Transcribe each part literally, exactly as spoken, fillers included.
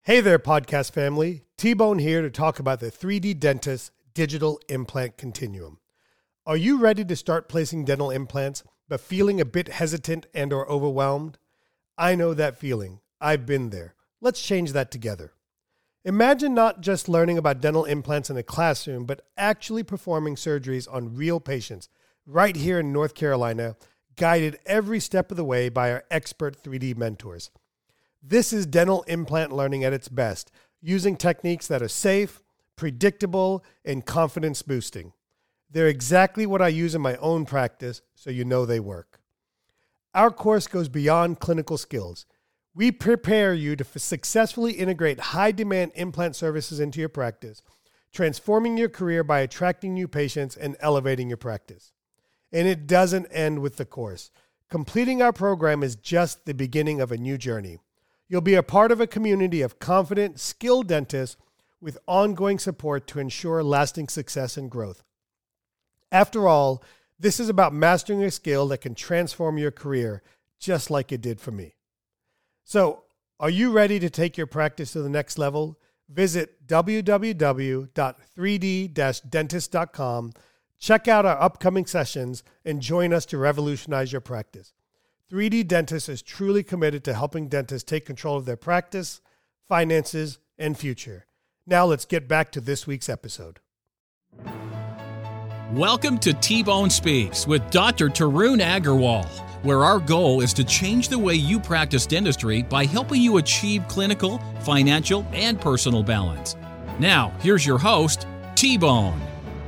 Hey there, podcast family. T-Bone here to talk about the three D Dentist Digital Implant Continuum. Are you ready to start placing dental implants, but feeling a bit hesitant and or overwhelmed? I know that feeling. I've been there. Let's change that together. Imagine not just learning about dental implants in a classroom, but actually performing surgeries on real patients right here in North Carolina, guided every step of the way by our expert three D mentors. This is dental implant learning at its best, using techniques that are safe, predictable, and confidence boosting. They're exactly what I use in my own practice, so you know they work. Our course goes beyond clinical skills. We prepare you to successfully integrate high-demand implant services into your practice, transforming your career by attracting new patients and elevating your practice. And it doesn't end with the course. Completing our program is just the beginning of a new journey. You'll be a part of a community of confident, skilled dentists with ongoing support to ensure lasting success and growth. After all, this is about mastering a skill that can transform your career, just like it did for me. So, are you ready to take your practice to the next level? Visit w w w dot three d dash dentist dot com, check out our upcoming sessions, and join us to revolutionize your practice. three D Dentist is truly committed to helping dentists take control of their practice, finances, and future. Now let's get back to this week's episode. Welcome to T-Bone Speaks with Doctor Tarun Agarwal, where our goal is to change the way you practice dentistry by helping you achieve clinical, financial, and personal balance. Now, here's your host, T-Bone.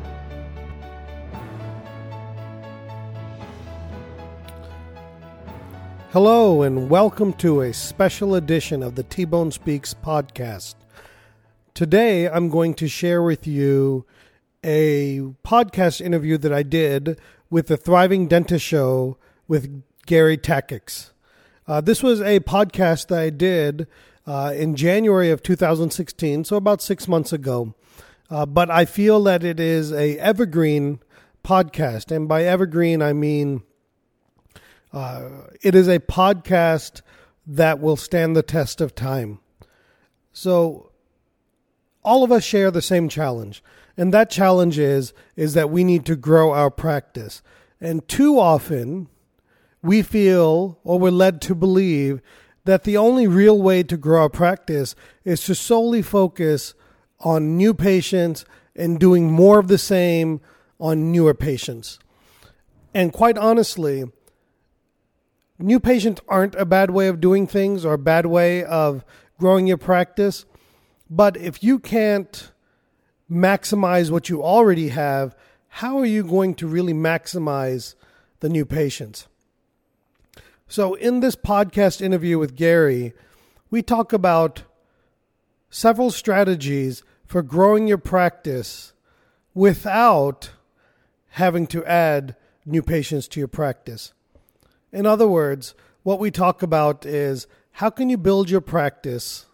Hello and welcome to a special edition of the T-Bone Speaks podcast. Today I'm going to share with you a podcast interview that I did with the Thriving Dentist Show with Gary Takix. Uh, this was a podcast that I did uh, in January of two thousand sixteen, so about six months ago. Uh, but I feel that it is a evergreen podcast, and by evergreen I mean Uh, it is a podcast that will stand the test of time. So all of us share the same challenge. And that challenge is, is that we need to grow our practice. And too often we feel, or we're led to believe, that the only real way to grow our practice is to solely focus on new patients and doing more of the same on newer patients. And quite honestly, new patients aren't a bad way of doing things or a bad way of growing your practice. But if you can't maximize what you already have, how are you going to really maximize the new patients? So in this podcast interview with Gary, we talk about several strategies for growing your practice without having to add new patients to your practice. In other words, what we talk about is how can you build your practice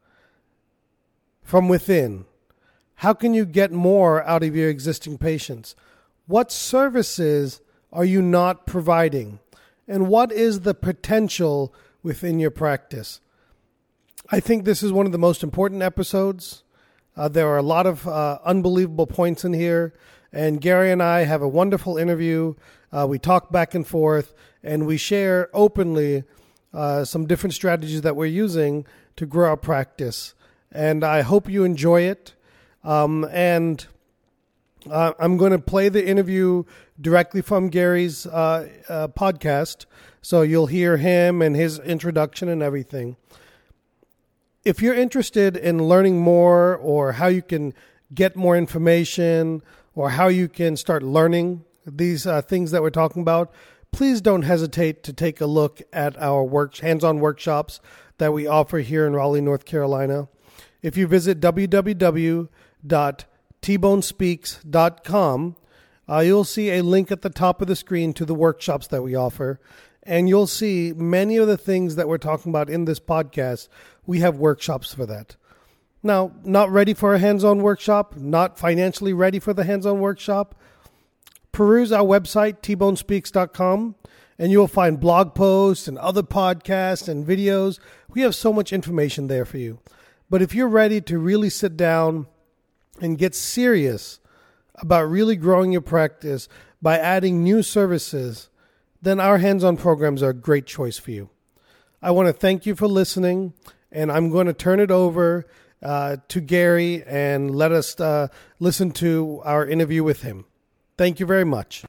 from within? How can you get more out of your existing patients? What services are you not providing? And what is the potential within your practice? I think this is one of the most important episodes. Uh, there are a lot of uh, unbelievable points in here. And Gary and I have a wonderful interview. Uh, we talk back and forth, and we share openly uh, some different strategies that we're using to grow our practice. And I hope you enjoy it. Um, and uh, I'm going to play the interview directly from Gary's uh, uh, podcast, so you'll hear him and his introduction and everything. If you're interested in learning more or how you can get more information or how you can start learning these uh, things that we're talking about, please don't hesitate to take a look at our work, hands-on workshops that we offer here in Raleigh, North Carolina. If you visit w w w dot t bone speaks dot com, uh, you'll see a link at the top of the screen to the workshops that we offer, and you'll see many of the things that we're talking about in this podcast. We have workshops for that. Now, not ready for a hands-on workshop, not financially ready for the hands-on workshop, peruse our website, t bone speaks dot com, and you'll find blog posts and other podcasts and videos. We have so much information there for you. But if you're ready to really sit down and get serious about really growing your practice by adding new services, then our hands-on programs are a great choice for you. I want to thank you for listening, and I'm going to turn it over uh, to Gary and let us uh, listen to our interview with him. Thank you very much.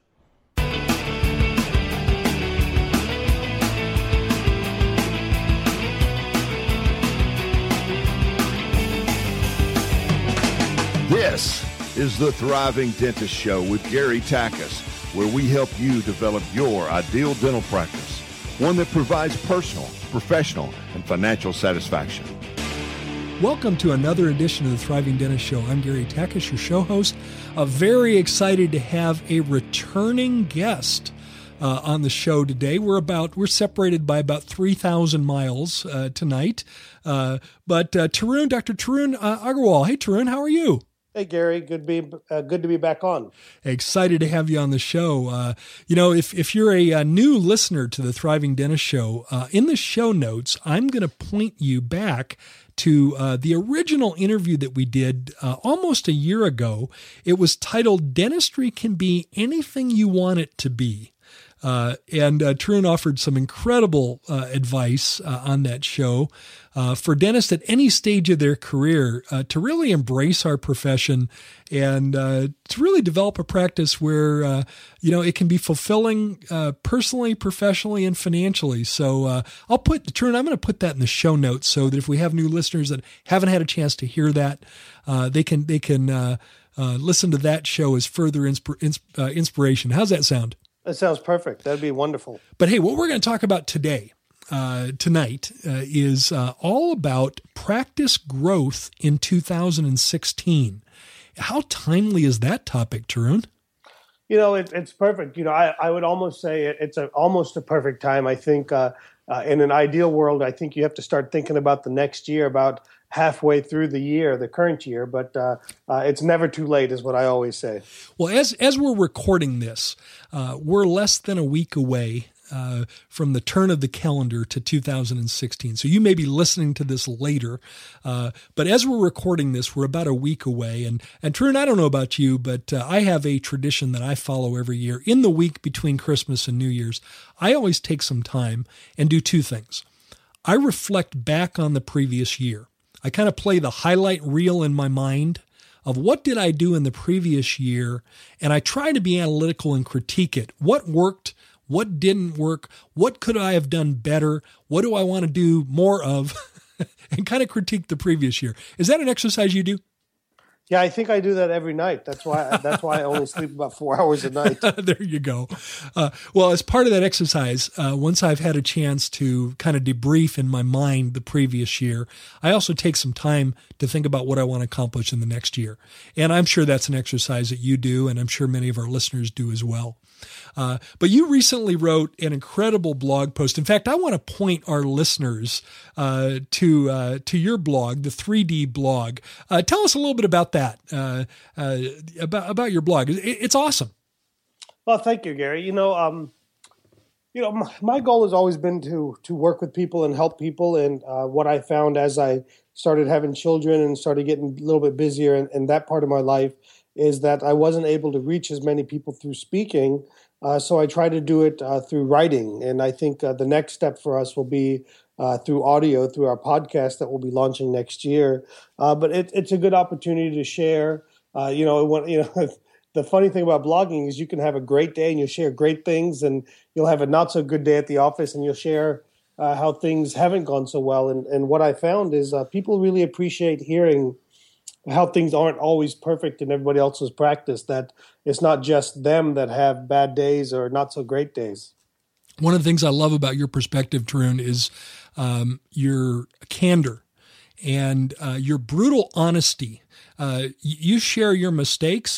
This is the Thriving Dentist Show with Gary Takis, where we help you develop your ideal dental practice, one that provides personal, professional, and financial satisfaction. Welcome to another edition of the Thriving Dentist Show. I'm Gary Takis, your show host. Uh, very excited to have a returning guest uh, on the show today. We're about we're separated by about three thousand miles uh, tonight. Uh, but uh, Tarun, Doctor Tarun uh, Agarwal. Hey, Tarun, how are you? Hey, Gary. Good to be uh, good to be back on. Excited to have you on the show. Uh, you know, if if you're a, a new listener to the Thriving Dentist Show, uh, in the show notes, I'm going to point you back to uh, the original interview that we did uh, almost a year ago. It was titled "Dentistry Can Be Anything You Want It to Be." Uh, and uh, Tarun offered some incredible uh, advice uh, on that show uh, for dentists at any stage of their career uh, to really embrace our profession and uh, to really develop a practice where, uh, you know, it can be fulfilling uh, personally, professionally, and financially. So uh, I'll put, Tarun, I'm going to put that in the show notes so that if we have new listeners that haven't had a chance to hear that, uh, they can they can uh, uh, listen to that show as further insp- insp- uh, inspiration. How's that sound? That sounds perfect. That'd be wonderful. But hey, what we're going to talk about today, uh, tonight, uh, is uh, all about practice growth in two thousand sixteen. How timely is that topic, Tarun? You know, it, it's perfect. You know, I, I would almost say it, it's a, almost a perfect time. I think uh, uh, in an ideal world, I think you have to start thinking about the next year, about halfway through the year, the current year, but uh, uh, it's never too late is what I always say. Well, as as we're recording this, uh, we're less than a week away uh, from the turn of the calendar to two thousand sixteen. So you may be listening to this later, uh, but as we're recording this, we're about a week away. And, and Tarun, I don't know about you, but uh, I have a tradition that I follow every year. In the week between Christmas and New Year's, I always take some time and do two things. I reflect back on the previous year. I kind of play the highlight reel in my mind of what did I do in the previous year, and I try to be analytical and critique it. What worked? What didn't work? What could I have done better? What do I want to do more of? And kind of critique the previous year. Is that an exercise you do? Yeah, I think I do that every night. That's why that's why I only sleep about four hours a night. There you go. Uh, well, as part of that exercise, uh, once I've had a chance to kind of debrief in my mind the previous year, I also take some time to think about what I want to accomplish in the next year. And I'm sure that's an exercise that you do, and I'm sure many of our listeners do as well. Uh, but you recently wrote an incredible blog post. In fact, I want to point our listeners uh, to uh, to your blog, the three D blog. Uh, tell us a little bit about that, uh, uh, about about your blog. It, it's awesome. Well, thank you, Gary. You know, um, you know, my, my goal has always been to to work with people and help people. And uh, what I found as I started having children and started getting a little bit busier in, in that part of my life is that I wasn't able to reach as many people through speaking. Uh, so I try to do it uh, through writing. And I think uh, the next step for us will be uh, through audio, through our podcast that we'll be launching next year. Uh, but it, it's a good opportunity to share. Uh, you know, when, you know, the funny thing about blogging is you can have a great day and you'll share great things, and you'll have a not so good day at the office and you'll share uh, how things haven't gone so well. And, and what I found is uh, people really appreciate hearing how things aren't always perfect in everybody else's practice, that it's not just them that have bad days or not so great days. One of the things I love about your perspective, Tarun, is um, your candor and uh, your brutal honesty. Uh, you share your mistakes.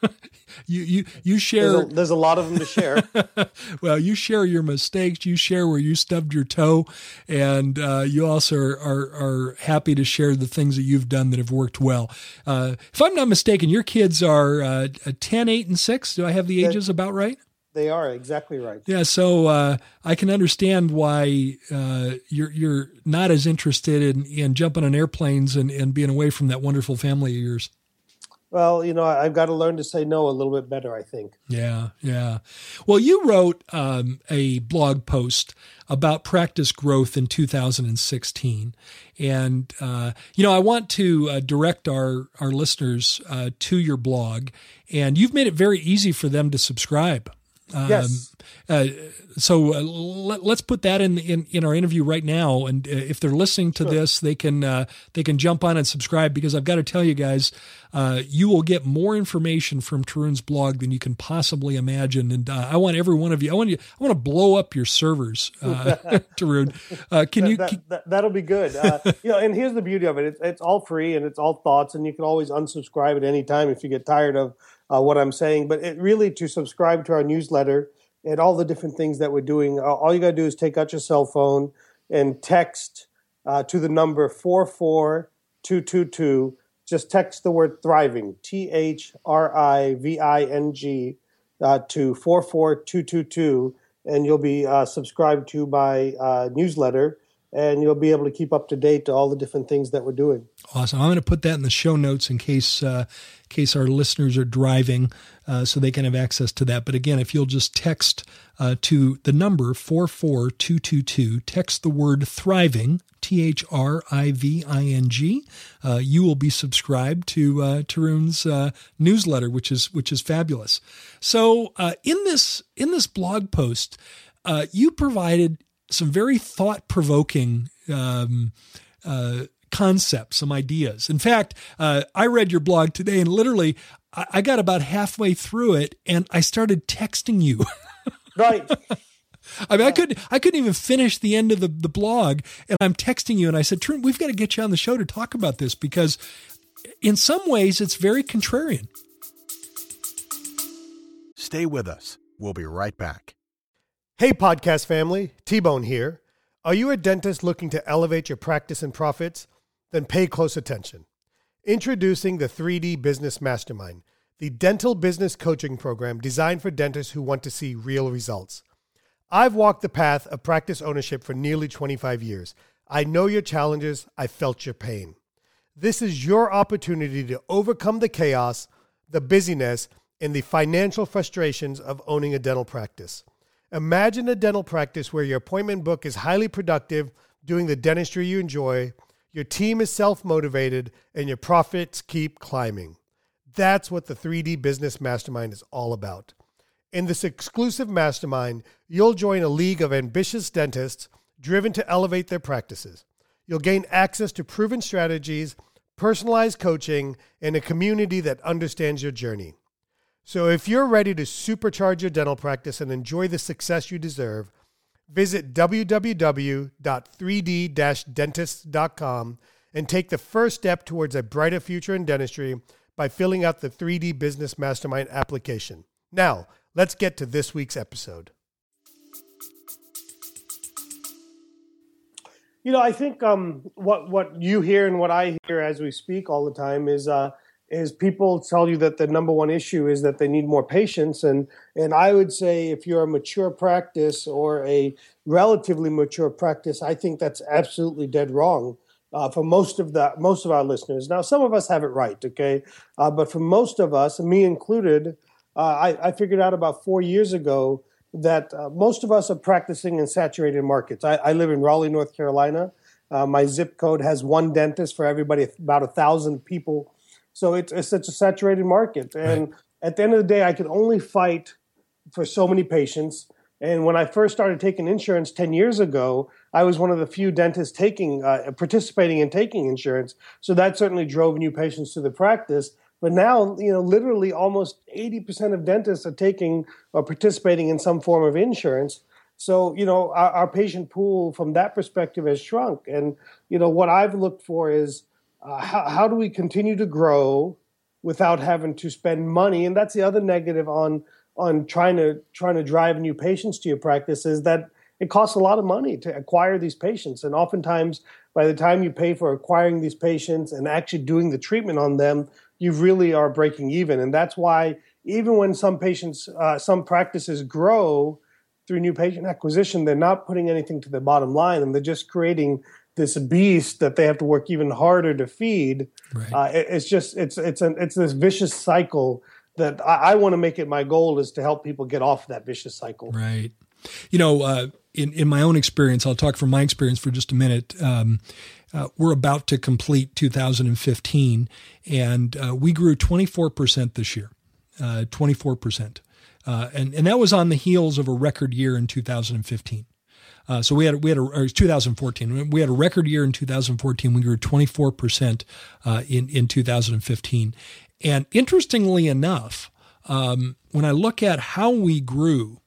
you you you share. There's a, there's a lot of them to share. Well, you share your mistakes. You share where you stubbed your toe, and uh, you also are, are are happy to share the things that you've done that have worked well. Uh, if I'm not mistaken, your kids are uh, ten, eight, and six. Do I have the ages that, about right? They are exactly right. Yeah, so uh, I can understand why uh, you're you're not as interested in, in jumping on airplanes and, and being away from that wonderful family of yours. Well, you know, I've got to learn to say no a little bit better, I think. Yeah, yeah. Well, you wrote um, a blog post about practice growth in two thousand sixteen. And, uh, you know, I want to uh, direct our, our listeners uh, to your blog. And you've made it very easy for them to subscribe. Um, Yes. Uh, so uh, let, let's put that in, in, in our interview right now. And uh, if they're listening to Sure. this, they can uh, they can jump on and subscribe, because I've got to tell you guys, uh, you will get more information from Tarun's blog than you can possibly imagine. And uh, I want every one of you. I want you. I want to blow up your servers, uh, Tarun. Uh, can you? That, Can, that, that'll be good. Uh, you know, and here's the beauty of it: it's, it's all free and it's all thoughts, and you can always unsubscribe at any time if you get tired of uh, what I'm saying. But it really to subscribe to our newsletter and all the different things that we're doing, uh, all you got to do is take out your cell phone and text uh, to the number four four two two two. Just text the word thriving, T H R I V I N G, uh, to four four two two two, and you'll be uh, subscribed to my uh, newsletter, and you'll be able to keep up to date to all the different things that we're doing. Awesome. I'm going to put that in the show notes in case uh, in case our listeners are driving, uh, so they can have access to that. But again, if you'll just text uh, to the number four four two two two, text the word thriving, T H R I V I N G, uh, you will be subscribed to uh, Tarun's uh, newsletter, which is which is fabulous. So uh, in this in this blog post, uh, you provided some very thought-provoking um, uh, concepts, some ideas. In fact, uh, I read your blog today, and literally, I, I got about halfway through it, and I started texting you. Right. I mean, I couldn't, I couldn't even finish the end of the, the blog, and I'm texting you, and I said, Tarun, we've got to get you on the show to talk about this, because in some ways, it's very contrarian. Stay with us. We'll be right back. Hey, podcast family, T-Bone here. Are you a dentist looking to elevate your practice and profits? Then pay close attention. Introducing the three D Business Mastermind, the dental business coaching program designed for dentists who want to see real results. I've walked the path of practice ownership for nearly twenty-five years. I know your challenges. I felt your pain. This is your opportunity to overcome the chaos, the busyness, and the financial frustrations of owning a dental practice. Imagine a dental practice where your appointment book is highly productive, doing the dentistry you enjoy, your team is self-motivated, and your profits keep climbing. That's what the three D Business Mastermind is all about. In this exclusive mastermind, you'll join a league of ambitious dentists driven to elevate their practices. You'll gain access to proven strategies, personalized coaching, and a community that understands your journey. So if you're ready to supercharge your dental practice and enjoy the success you deserve, visit w w w dot three d dash dentist dot com and take the first step towards a brighter future in dentistry by filling out the three D Business Mastermind application. Now, let's get to this week's episode. You know, I think um, what what you hear and what I hear as we speak all the time is uh, is people tell you that the number one issue is that they need more patience. And, and I would say if you're a mature practice or a relatively mature practice, I think that's absolutely dead wrong uh, for most of the most of our listeners. Now, some of us have it right, okay? Uh, but for most of us, me included, uh, I, I figured out about four years ago that uh, most of us are practicing in saturated markets. I, I live in Raleigh, North Carolina. Uh, my zip code has one dentist for everybody, about a thousand people. So it's, it's such a saturated market. And right. At the end of the day, I could only fight for so many patients. And when I first started taking insurance ten years ago, I was one of the few dentists taking, uh, participating in taking insurance. So that certainly drove new patients to the practice. But now, you know, literally almost eighty percent of dentists are taking or participating in some form of insurance. So, you know, our, our patient pool from that perspective has shrunk. And, you know, what I've looked for is, Uh, how, how do we continue to grow without having to spend money? And that's the other negative on on trying to trying to drive new patients to your practice is that it costs a lot of money to acquire these patients. And oftentimes, by the time you pay for acquiring these patients and actually doing the treatment on them, you really are breaking even. And that's why even when some patients, uh, some practices grow through new patient acquisition, they're not putting anything to the bottom line, and they're just creating this beast that they have to work even harder to feed. Right. Uh, it, it's just it's it's an it's this vicious cycle that I, I want to make it my goal is to help people get off that vicious cycle. Right. You know, uh, in in my own experience, I'll talk from my experience for just a minute. Um, uh, we're about to complete two thousand fifteen, and uh, we grew twenty-four percent this year. Uh, twenty-four percent, uh, and and that was on the heels of a record year in two thousand fifteen. Uh, so we had we had a or two thousand fourteen. We had a record year in two thousand fourteen. We grew twenty-four percent uh, in in two thousand fifteen. And interestingly enough, um, when I look at how we grew,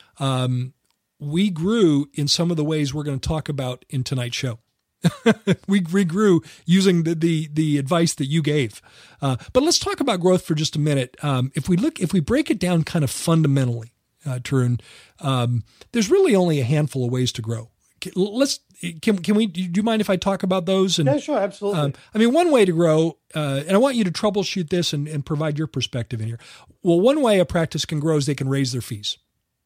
um, we grew in some of the ways we're going to talk about in tonight's show. we, we grew using the, the the advice that you gave. Uh, but let's talk about growth for just a minute. Um, if we look, if we break it down kind of fundamentally, uh, Tarun, um, there's really only a handful of ways to grow. Let's can can we? Do you mind if I talk about those? And, yeah, sure, absolutely. Um, I mean, one way to grow, uh, and I want you to troubleshoot this and, and provide your perspective in here. Well, one way a practice can grow is they can raise their fees.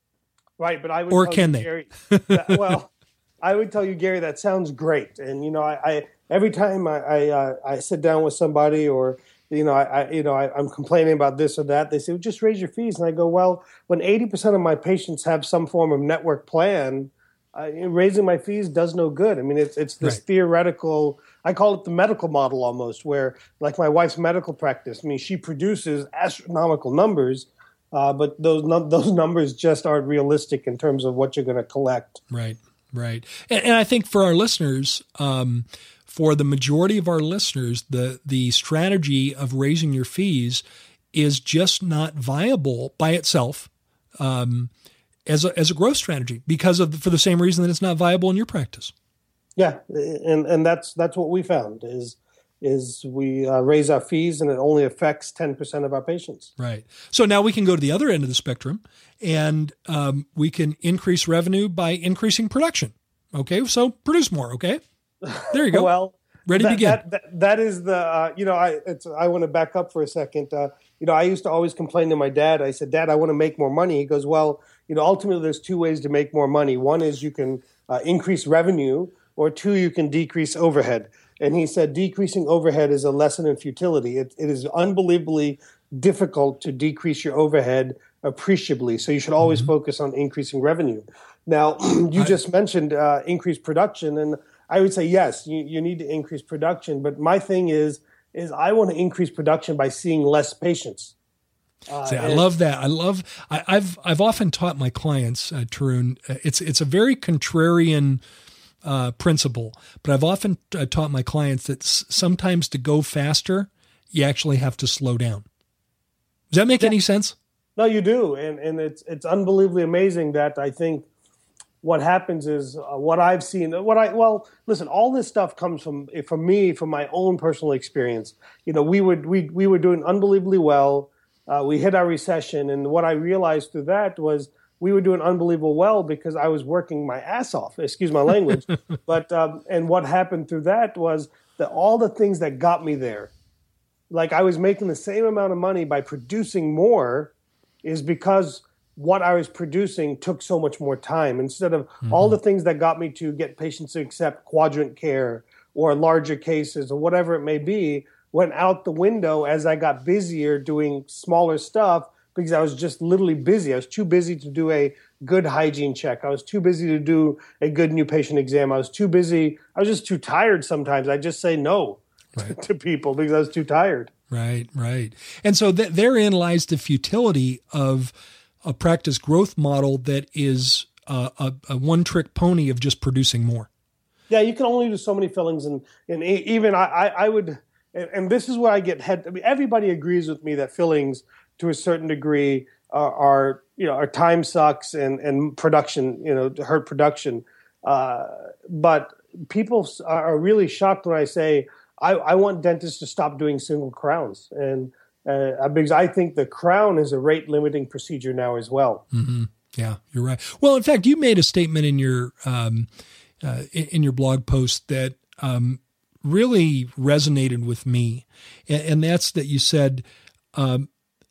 Right, but I would or tell can you, they? Gary, that, well, I would tell you, Gary, that sounds great. And you know, I, I every time I I, uh, I sit down with somebody, or you know, I, I you know I, I'm complaining about this or that, they say, well, just raise your fees, and I go, well, when eighty percent of my patients have some form of network plan, uh, raising my fees does no good. I mean, it's it's this right. theoretical. I call it the medical model almost, where like my wife's medical practice. I mean, she produces astronomical numbers. Uh, but those num- those numbers just aren't realistic in terms of what you're going to collect. Right, right. And, and I think for our listeners, um, for the majority of our listeners, the the strategy of raising your fees is just not viable by itself um, as a, as a growth strategy because of for the same reason that it's not viable in your practice. Yeah, and and that's that's what we found is. is we uh, raise our fees and it only affects ten percent of our patients. Right. So now we can go to the other end of the spectrum and um, we can increase revenue by increasing production. Okay. So produce more. Okay. There you go. Well, ready that, to begin. That, that, that is the, uh, you know, I, it's, I want to back up for a second. Uh, you know, I used to always complain to my dad. I said, Dad, I want to make more money. He goes, well, you know, ultimately there's two ways to make more money. One is you can uh, increase revenue, or two, you can decrease overhead. And he said, decreasing overhead is a lesson in futility. It, it is unbelievably difficult to decrease your overhead appreciably. So you should always mm-hmm. focus on increasing revenue. Now, you I, just mentioned uh, increased production. And I would say, yes, you, you need to increase production. But my thing is, is I want to increase production by seeing less patients. Uh, See, I love that. I love, I, I've, I've often taught my clients, uh, Tarun, uh, it's, it's a very contrarian Uh, principle, but I've often uh, taught my clients that s- sometimes to go faster, you actually have to slow down. Does that make yeah. any sense? No, you do, and and it's it's unbelievably amazing that I think what happens is uh, what I've seen. What I well, listen, all this stuff comes from from me, from my own personal experience. You know, we would we we were doing unbelievably well. Uh, we hit our recession, and what I realized through that was. We were doing unbelievable well because I was working my ass off, excuse my language. but um, and what happened through that was that all the things that got me there, like I was making the same amount of money by producing more, is because what I was producing took so much more time. Instead of mm-hmm. all the things that got me to get patients to accept quadrant care or larger cases or whatever it may be, went out the window as I got busier doing smaller stuff. Because I was just literally busy. I was too busy to do a good hygiene check. I was too busy to do a good new patient exam. I was too busy. I was just too tired sometimes. I just say no right. to, to people because I was too tired. Right, right. And so th- therein lies the futility of a practice growth model that is uh, a, a one-trick pony of just producing more. Yeah, you can only do so many fillings. And, and even I, I, I would, and, and this is where I get head. I mean, everybody agrees with me that fillings to a certain degree uh, are, you know, our time sucks and, and production, you know, hurt production. Uh, but people are really shocked when I say, I, I want dentists to stop doing single crowns. And uh, because I think the crown is a rate limiting procedure now as well. Mm-hmm. Yeah, you're right. Well, in fact, you made a statement in your, um, uh, in your blog post that um, really resonated with me. And, and that's that you said, um,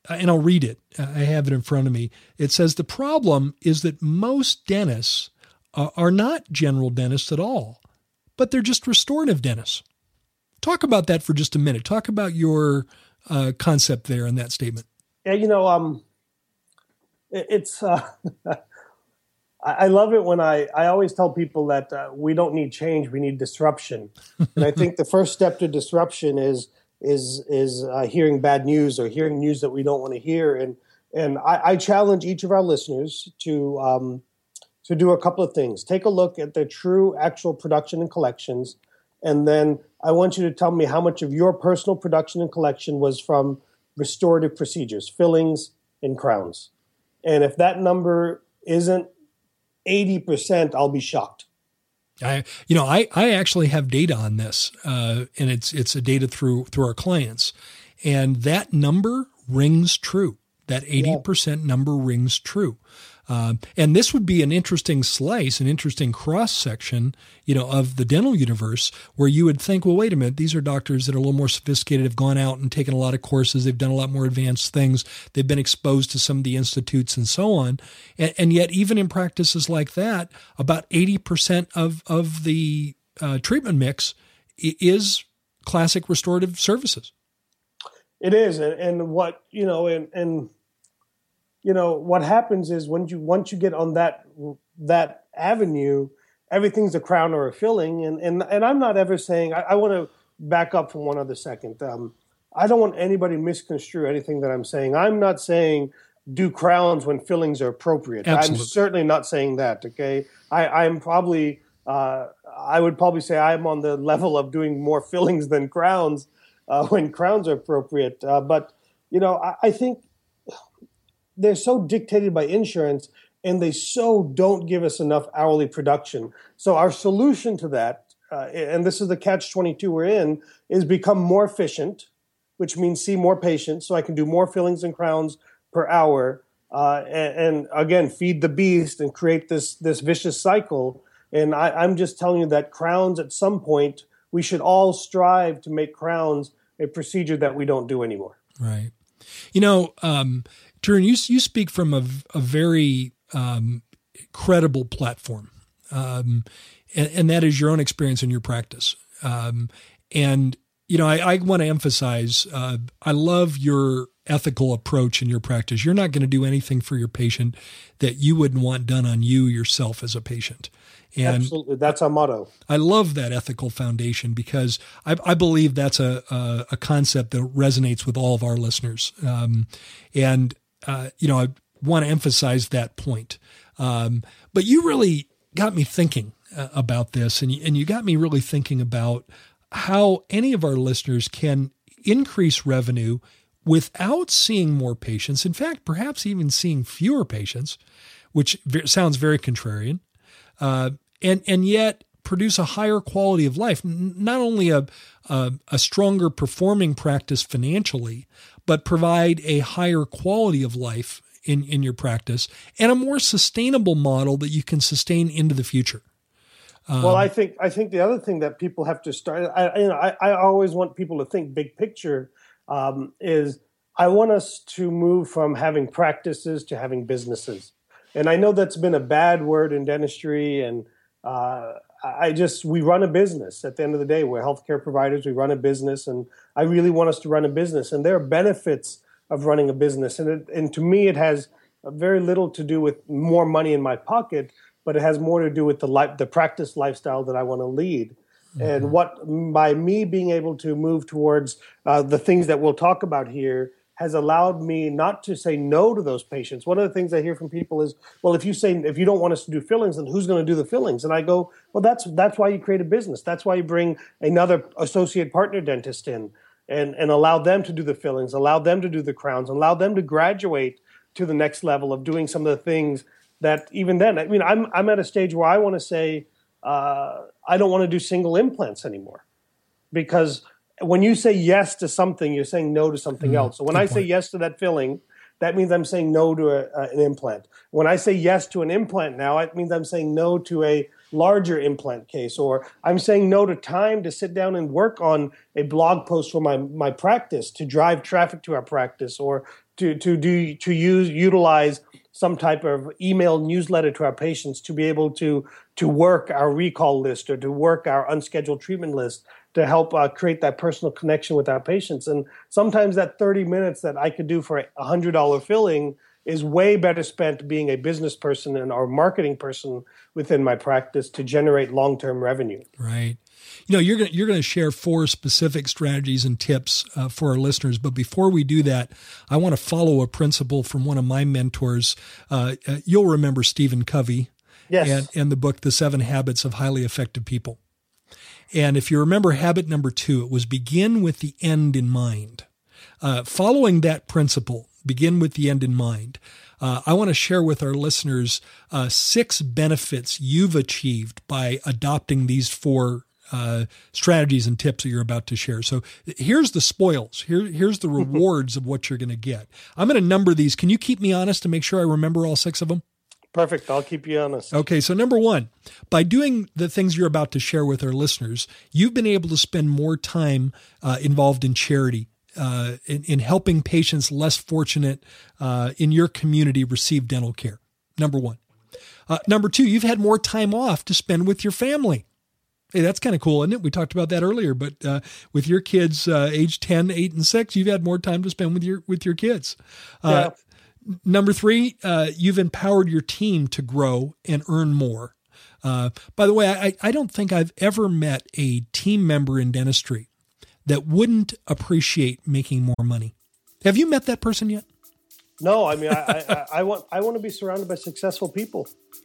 and I'll read it. I have it in front of me. It says, the problem is that most dentists uh, are not general dentists at all, but they're just restorative dentists. Talk about that for just a minute. Talk about your uh, concept there in that statement. Yeah, you know, um, it, it's, uh, I love it when I, I always tell people that uh, we don't need change, we need disruption. And I think the first step to disruption is is is uh, hearing bad news or hearing news that we don't want to hear. And and I, I challenge each of our listeners to um, to do a couple of things. Take a look at their true actual production and collections. And then I want you to tell me how much of your personal production and collection was from restorative procedures, fillings and crowns. And if that number isn't eighty percent, I'll be shocked. I, you know, I, I actually have data on this, uh, and it's, it's a data through, through our clients, and that number rings true. That eighty percent yeah. number rings true. Um, and this would be an interesting slice, an interesting cross section, you know, of the dental universe, where you would think, well, wait a minute, these are doctors that are a little more sophisticated, have gone out and taken a lot of courses, they've done a lot more advanced things, they've been exposed to some of the institutes and so on. And, and yet, even in practices like that, about eighty percent of, of the uh, treatment mix is classic restorative services. It is. And, and what, you know, and, and, you know, what happens is when you once you get on that that avenue, everything's a crown or a filling. And and, and I'm not ever saying, I, I want to back up for one other second. Um, I don't want anybody to misconstrue anything that I'm saying. I'm not saying do crowns when fillings are appropriate. Absolutely. I'm certainly not saying that, okay? I, I'm probably, uh, I would probably say I'm on the level of doing more fillings than crowns uh, when crowns are appropriate. Uh, but, you know, I, I think they're so dictated by insurance, and they so don't give us enough hourly production. So our solution to that, uh, and this is the catch twenty-two we're in, is become more efficient, which means see more patients so I can do more fillings and crowns per hour, uh, and, and again, feed the beast and create this, this vicious cycle. And I, I'm just telling you that crowns, at some point, we should all strive to make crowns a procedure that we don't do anymore. Right. You know, um, Tarun, you, you speak from a, a very um, credible platform, um, and, and that is your own experience in your practice. Um, and, you know, I, I want to emphasize, uh, I love your ethical approach in your practice. You're not going to do anything for your patient that you wouldn't want done on you yourself as a patient. And absolutely. That's our motto. I love that ethical foundation because I, I believe that's a, a, a concept that resonates with all of our listeners. Um, and, uh, you know, I want to emphasize that point. Um, but you really got me thinking uh, about this, and you, and you got me really thinking about how any of our listeners can increase revenue without seeing more patients. In fact, perhaps even seeing fewer patients, which v- sounds very contrarian. Uh, and and yet produce a higher quality of life, N- not only a, a a stronger performing practice financially, but provide a higher quality of life in, in your practice and a more sustainable model that you can sustain into the future. Um, well, I think I think the other thing that people have to start, I, you know, I, I always want people to think big picture. Um, is I want us to move from having practices to having businesses. And I know that's been a bad word in dentistry, and uh, I just, we run a business. At the end of the day, we're healthcare providers, we run a business, and I really want us to run a business. And there are benefits of running a business. And, it, and to me, it has very little to do with more money in my pocket, but it has more to do with the life, the practice lifestyle that I want to lead. Mm-hmm. And what, by me being able to move towards uh, the things that we'll talk about here, has allowed me not to say no to those patients. One of the things I hear from people is, well, if you say, if you don't want us to do fillings, then who's going to do the fillings? And I go, well, that's that's why you create a business. That's why you bring another associate partner dentist in and, and allow them to do the fillings, allow them to do the crowns, allow them to graduate to the next level of doing some of the things that even then, I mean, I'm I'm at a stage where I want to say, uh, I don't want to do single implants anymore, because when you say yes to something, you're saying no to something mm, else. So when I point. say yes to that filling, that means I'm saying no to a, uh, an implant. When I say yes to an implant now, it means I'm saying no to a larger implant case, or I'm saying no to time to sit down and work on a blog post for my, my practice, to drive traffic to our practice, or to, to do, to use, utilize some type of email newsletter to our patients to be able to, to work our recall list or to work our unscheduled treatment list to help uh, create that personal connection with our patients. And sometimes that thirty minutes that I could do for a one hundred dollars filling is way better spent being a business person and or marketing person within my practice to generate long-term revenue. Right. You know, you're going you're going to share four specific strategies and tips uh, for our listeners. But before we do that, I want to follow a principle from one of my mentors. Uh, uh, you'll remember Stephen Covey, yes, and, and the book, The Seven Habits of Highly Effective People. And if you remember habit number two, it was begin with the end in mind. Uh, following that principle, begin with the end in mind, uh, I want to share with our listeners uh, six benefits you've achieved by adopting these four uh, strategies and tips that you're about to share. So here's the spoils. Here, here's the rewards of what you're going to get. I'm going to number these. Can you keep me honest to make sure I remember all six of them? Perfect. I'll keep you honest. Okay. So number one, by doing the things you're about to share with our listeners, you've been able to spend more time uh, involved in charity, uh, in, in helping patients less fortunate uh, in your community receive dental care. Number one. Uh, number two, you've had more time off to spend with your family. Hey, that's kind of cool, isn't it? We talked about that earlier, but uh, with your kids uh, age ten, eight, and six, you've had more time to spend with your with your kids. Uh, yeah. Number three, uh, you've empowered your team to grow and earn more. Uh, by the way, I, I don't think I've ever met a team member in dentistry that wouldn't appreciate making more money. Have you met that person yet? No, I mean, I, I, I want I want to be surrounded by successful people.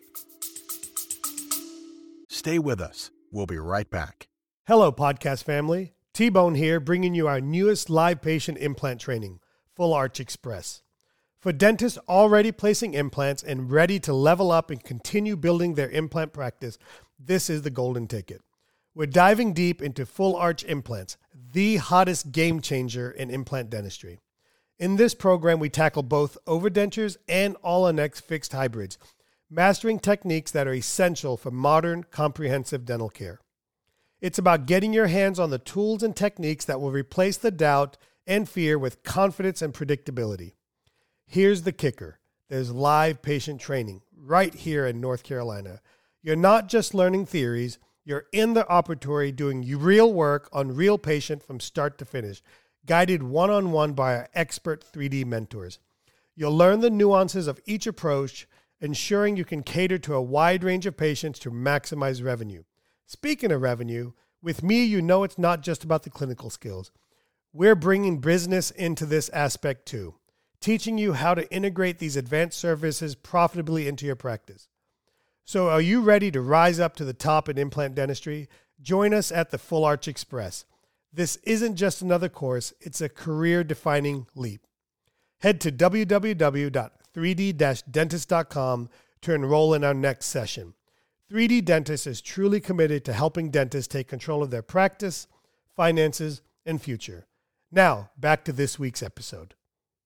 Stay with us. We'll be right back. Hello, podcast family. T-Bone here, bringing you our newest live patient implant training, Full Arch Express. For dentists already placing implants and ready to level up and continue building their implant practice, this is the golden ticket. We're diving deep into full arch implants, the hottest game changer in implant dentistry. In this program, we tackle both overdentures and all-on-X fixed hybrids, mastering techniques that are essential for modern, comprehensive dental care. It's about getting your hands on the tools and techniques that will replace the doubt and fear with confidence and predictability. Here's the kicker. There's live patient training right here in North Carolina. You're not just learning theories. You're in the operatory doing real work on real patient from start to finish, guided one-on-one by our expert three D mentors. You'll learn the nuances of each approach, ensuring you can cater to a wide range of patients to maximize revenue. Speaking of revenue, with me, you know it's not just about the clinical skills. We're bringing business into this aspect too, teaching you how to integrate these advanced services profitably into your practice. So are you ready to rise up to the top in implant dentistry? Join us at the Full Arch Express. This isn't just another course, it's a career-defining leap. Head to w w w dot three d dash dentist dot com to enroll in our next session. three D Dentist is truly committed to helping dentists take control of their practice, finances, and future. Now, back to this week's episode.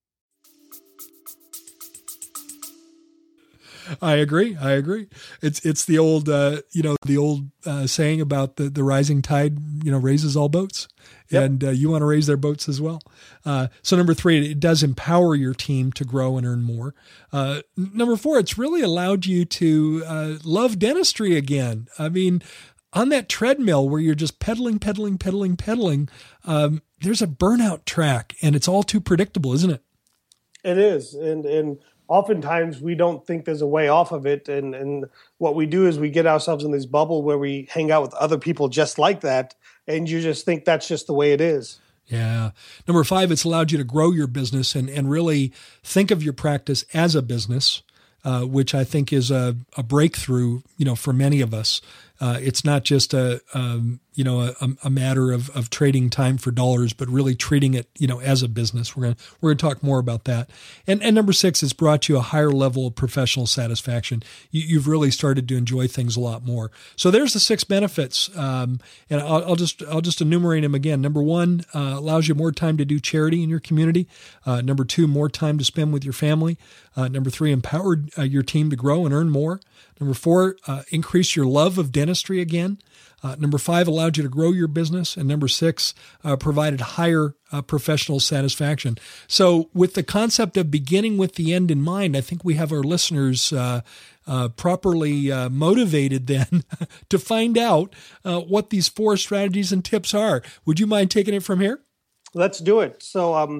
I agree. I agree. It's it's the old uh, you know the old uh, saying about the, the rising tide you know raises all boats, yep. and uh, you want to raise their boats as well. Uh, so number three, it does empower your team to grow and earn more. Uh, number four, it's really allowed you to uh, love dentistry again. I mean, on that treadmill where you're just pedaling, pedaling, pedaling, pedaling, um, there's a burnout track, and it's all too predictable, isn't it? It is, and and. Oftentimes we don't think there's a way off of it. And, and what we do is we get ourselves in this bubble where we hang out with other people just like that. And you just think that's just the way it is. Yeah. Number five, it's allowed you to grow your business and, and really think of your practice as a business, uh, which I think is a, a breakthrough, you know, for many of us. uh, it's not just a, um, you know, a, a matter of, of trading time for dollars, but really treating it, you know, as a business. We're going to, we're going to talk more about that. And, and number six, it's brought you a higher level of professional satisfaction. You, you've really started to enjoy things a lot more. So there's the six benefits. Um, and I'll, I'll just, I'll just enumerate them again. Number one, uh, allows you more time to do charity in your community. Uh, number two, more time to spend with your family. Uh, number three, empowered uh, your team to grow and earn more. Number four, uh, increase your love of dentistry again. Uh, number five, allowed you to grow your business. And number six, uh, provided higher uh, professional satisfaction. So with the concept of beginning with the end in mind, I think we have our listeners uh, uh, properly uh, motivated then to find out uh, what these four strategies and tips are. Would you mind taking it from here? Let's do it. So, um,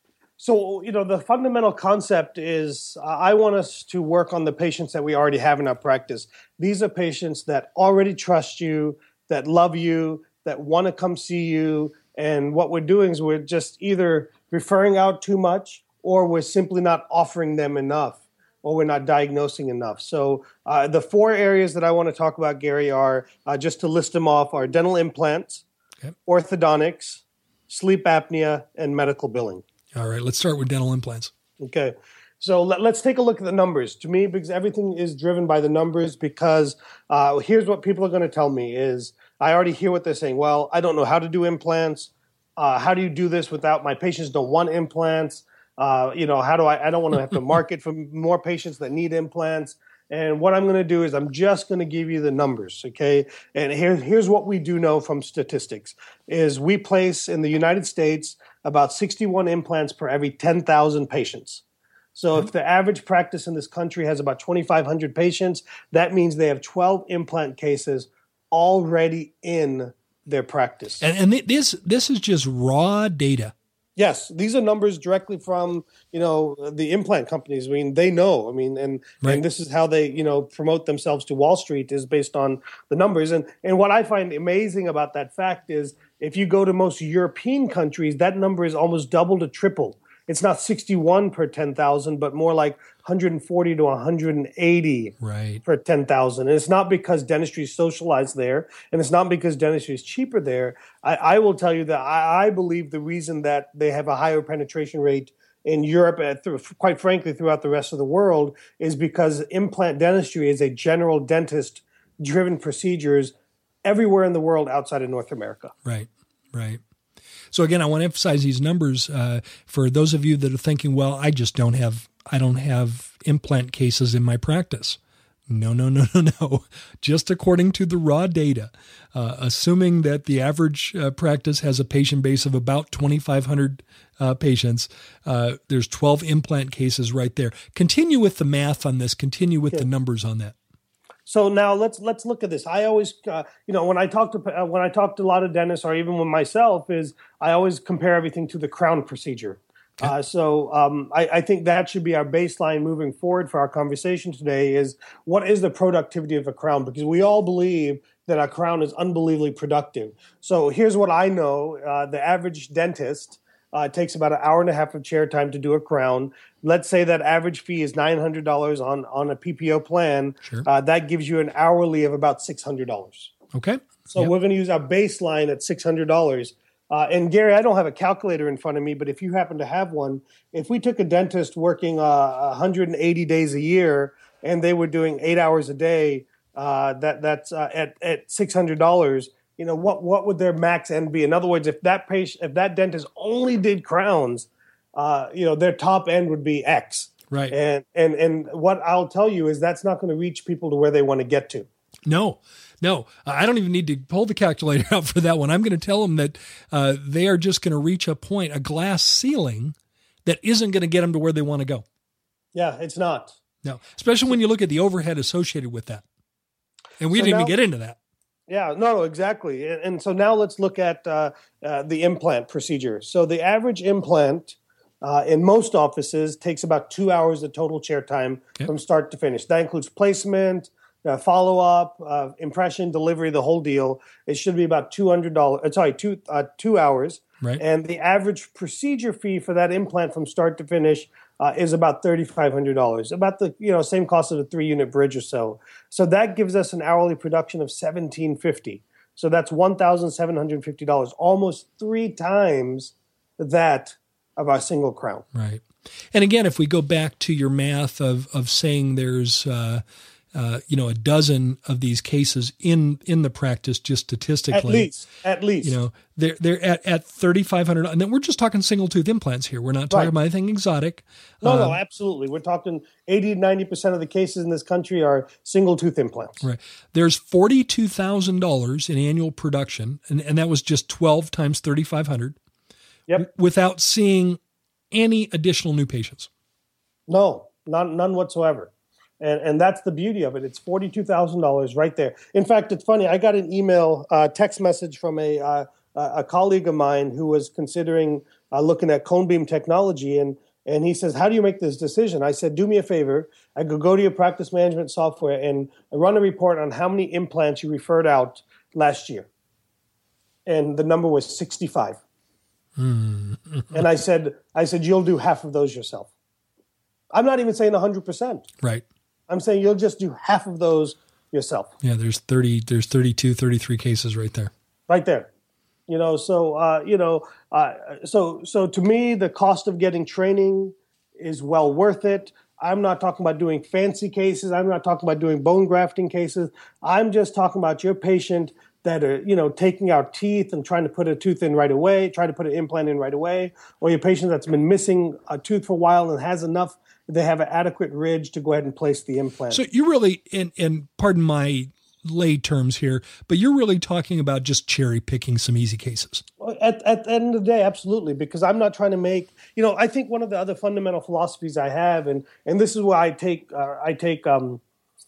so you know, the fundamental concept is uh, I want us to work on the patients that we already have in our practice. These are patients that already trust you, that love you, that want to come see you. And what we're doing is we're just either referring out too much, or we're simply not offering them enough, or we're not diagnosing enough. So uh, the four areas that I want to talk about, Gary, are uh, just to list them off: are dental implants, okay, orthodontics, sleep apnea, and medical billing. All right, let's start with dental implants. Okay. So let, let's take a look at the numbers. To me, because everything is driven by the numbers, because uh, here's what people are going to tell me is, I already hear what they're saying. Well, I don't know how to do implants. Uh, how do you do this without, my patients don't want implants? Uh, you know, how do I, I don't want to have to market for more patients that need implants. And what I'm going to do is I'm just going to give you the numbers, okay? And here, here's what we do know from statistics, is we place in the United States about sixty-one implants per every ten thousand patients. So if the average practice in this country has about twenty-five hundred patients, that means they have twelve implant cases already in their practice. And, and th- this this is just raw data. Yes, these are numbers directly from, you know, the implant companies. I mean, they know. I mean, and right. and this is how they, you know, promote themselves to Wall Street, is based on the numbers. And and what I find amazing about that fact is, if you go to most European countries, that number is almost double to triple. It's not sixty-one per ten thousand, but more like one hundred forty to one hundred eighty right. per ten thousand. And it's not because dentistry is socialized there, and it's not because dentistry is cheaper there. I, I will tell you that I, I believe the reason that they have a higher penetration rate in Europe, and th- quite frankly, throughout the rest of the world, is because implant dentistry is a general dentist-driven procedures everywhere in the world outside of North America. Right, right. So again, I want to emphasize these numbers uh, for those of you that are thinking, well, I just don't have, I don't have implant cases in my practice. No, no, no, no, no. Just according to the raw data, uh, assuming that the average uh, practice has a patient base of about twenty-five hundred uh, patients, uh, there's twelve implant cases right there. Continue with the math on this. Continue with yeah. the numbers on that. So now let's let's look at this. I always, uh, you know, when I talk to uh, when I talk to a lot of dentists, or even with myself, is I always compare everything to the crown procedure. Okay. Uh, so um, I, I think that should be our baseline moving forward for our conversation today. Is what is the productivity of a crown? Because we all believe that a crown is unbelievably productive. So here's what I know: uh, the average dentist uh, takes about an hour and a half of chair time to do a crown. Let's say that average fee is nine hundred dollars on, on a P P O plan. Sure. Uh, that gives you an hourly of about six hundred dollars. Okay. So yep. we're going to use our baseline at six hundred dollars. Uh, and Gary, I don't have a calculator in front of me, but if you happen to have one, if we took a dentist working uh, one hundred eighty days a year and they were doing eight hours a day, uh, that that's uh, at, at six hundred dollars, you know, what, what would their max end be? In other words, if that patient, if that dentist only did crowns, Uh, you know, their top end would be X. Right. And and and what I'll tell you is that's not going to reach people to where they want to get to. No, no, I don't even need to pull the calculator out for that one. I'm going to tell them that uh, they are just going to reach a point, a glass ceiling that isn't going to get them to where they want to go. Yeah, it's not. No, especially when you look at the overhead associated with that. And we so didn't now, even get into that. Yeah, no, no, exactly. And, and so now let's look at uh, uh, the implant procedure. So the average implant Uh, in most offices takes about two hours of total chair time okay. from start to finish. That includes placement, uh, follow-up, uh, impression, delivery, the whole deal, it should be about two hundred dollars, uh, sorry, two, uh, two hours. Right. And the average procedure fee for that implant from start to finish uh, is about thirty-five hundred dollars, about the you know same cost of a three-unit bridge or so. So that gives us an hourly production of seventeen fifty. So that's one thousand seven hundred fifty dollars, almost three times that of our single crown. Right. And again, if we go back to your math of of saying there's uh, uh, you know a dozen of these cases in in the practice, just statistically, at least, at least, you know, they're they're at at thirty-five hundred, and then we're just talking single tooth implants here. We're not talking Right. about anything exotic. No, um, no, absolutely. We're talking eighty to ninety percent of the cases in this country are single tooth implants. Right. There's forty-two thousand dollars in annual production, and, and that was just twelve times thirty-five hundred. Yep. Without seeing any additional new patients. No, none, none whatsoever. And and that's the beauty of it. It's forty-two thousand dollars right there. In fact, it's funny. I got an email, uh, text message from a uh, a colleague of mine who was considering uh, looking at cone beam technology, and and he says, "How do you make this decision?" I said, "Do me a favor. I could go to your practice management software and run a report on how many implants you referred out last year." And the number was sixty-five. Hmm. And I said, I said, "You'll do half of those yourself." I'm not even saying one hundred percent. Right. I'm saying you'll just do half of those yourself. Yeah, there's thirty, there's thirty-two, thirty-three cases right there. Right there. You know, so, uh, you know, uh, so, so to me, the cost of getting training is well worth it. I'm not talking about doing fancy cases. I'm not talking about doing bone grafting cases. I'm just talking about your patient that are, you know, taking out teeth and trying to put a tooth in right away, trying to put an implant in right away, or your patient that's been missing a tooth for a while and has enough, they have an adequate ridge to go ahead and place the implant. So you really, and, and pardon my lay terms here, but you're really talking about just cherry picking some easy cases. At, at the end of the day, absolutely, because I'm not trying to make, you know, I think one of the other fundamental philosophies I have, and, and this is why I take, uh, I take, um,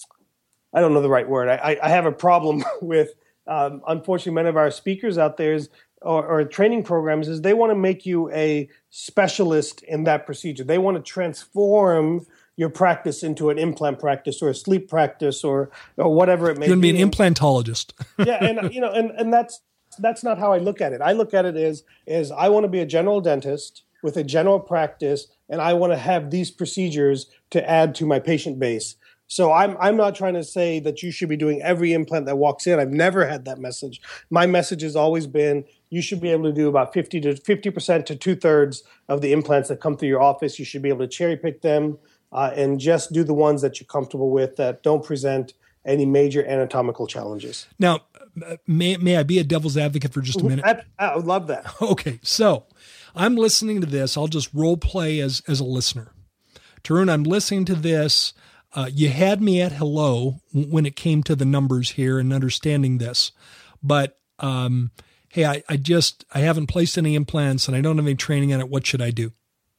I don't know the right word. I, I have a problem with, um, unfortunately, many of our speakers out there is, or, or training programs is they want to make you a specialist in that procedure. They want to transform your practice into an implant practice or a sleep practice or or whatever it may be. You're going to be an implantologist. Yeah, and you know, and, and that's that's not how I look at it. I look at it as as I want to be a general dentist with a general practice, and I want to have these procedures to add to my patient base. So I'm I'm not trying to say that you should be doing every implant that walks in. I've never had that message. My message has always been you should be able to do about fifty to fifty percent to two thirds of the implants that come through your office. You should be able to cherry pick them uh, and just do the ones that you're comfortable with that don't present any major anatomical challenges. Now, may may I be a devil's advocate for just a minute? I, I would love that. Okay, so I'm listening to this. I'll just role play as as a listener. Tarun, I'm listening to this. Uh, you had me at hello when it came to the numbers here and understanding this, but um, hey, I, I just I haven't placed any implants and I don't have any training on it. What should I do?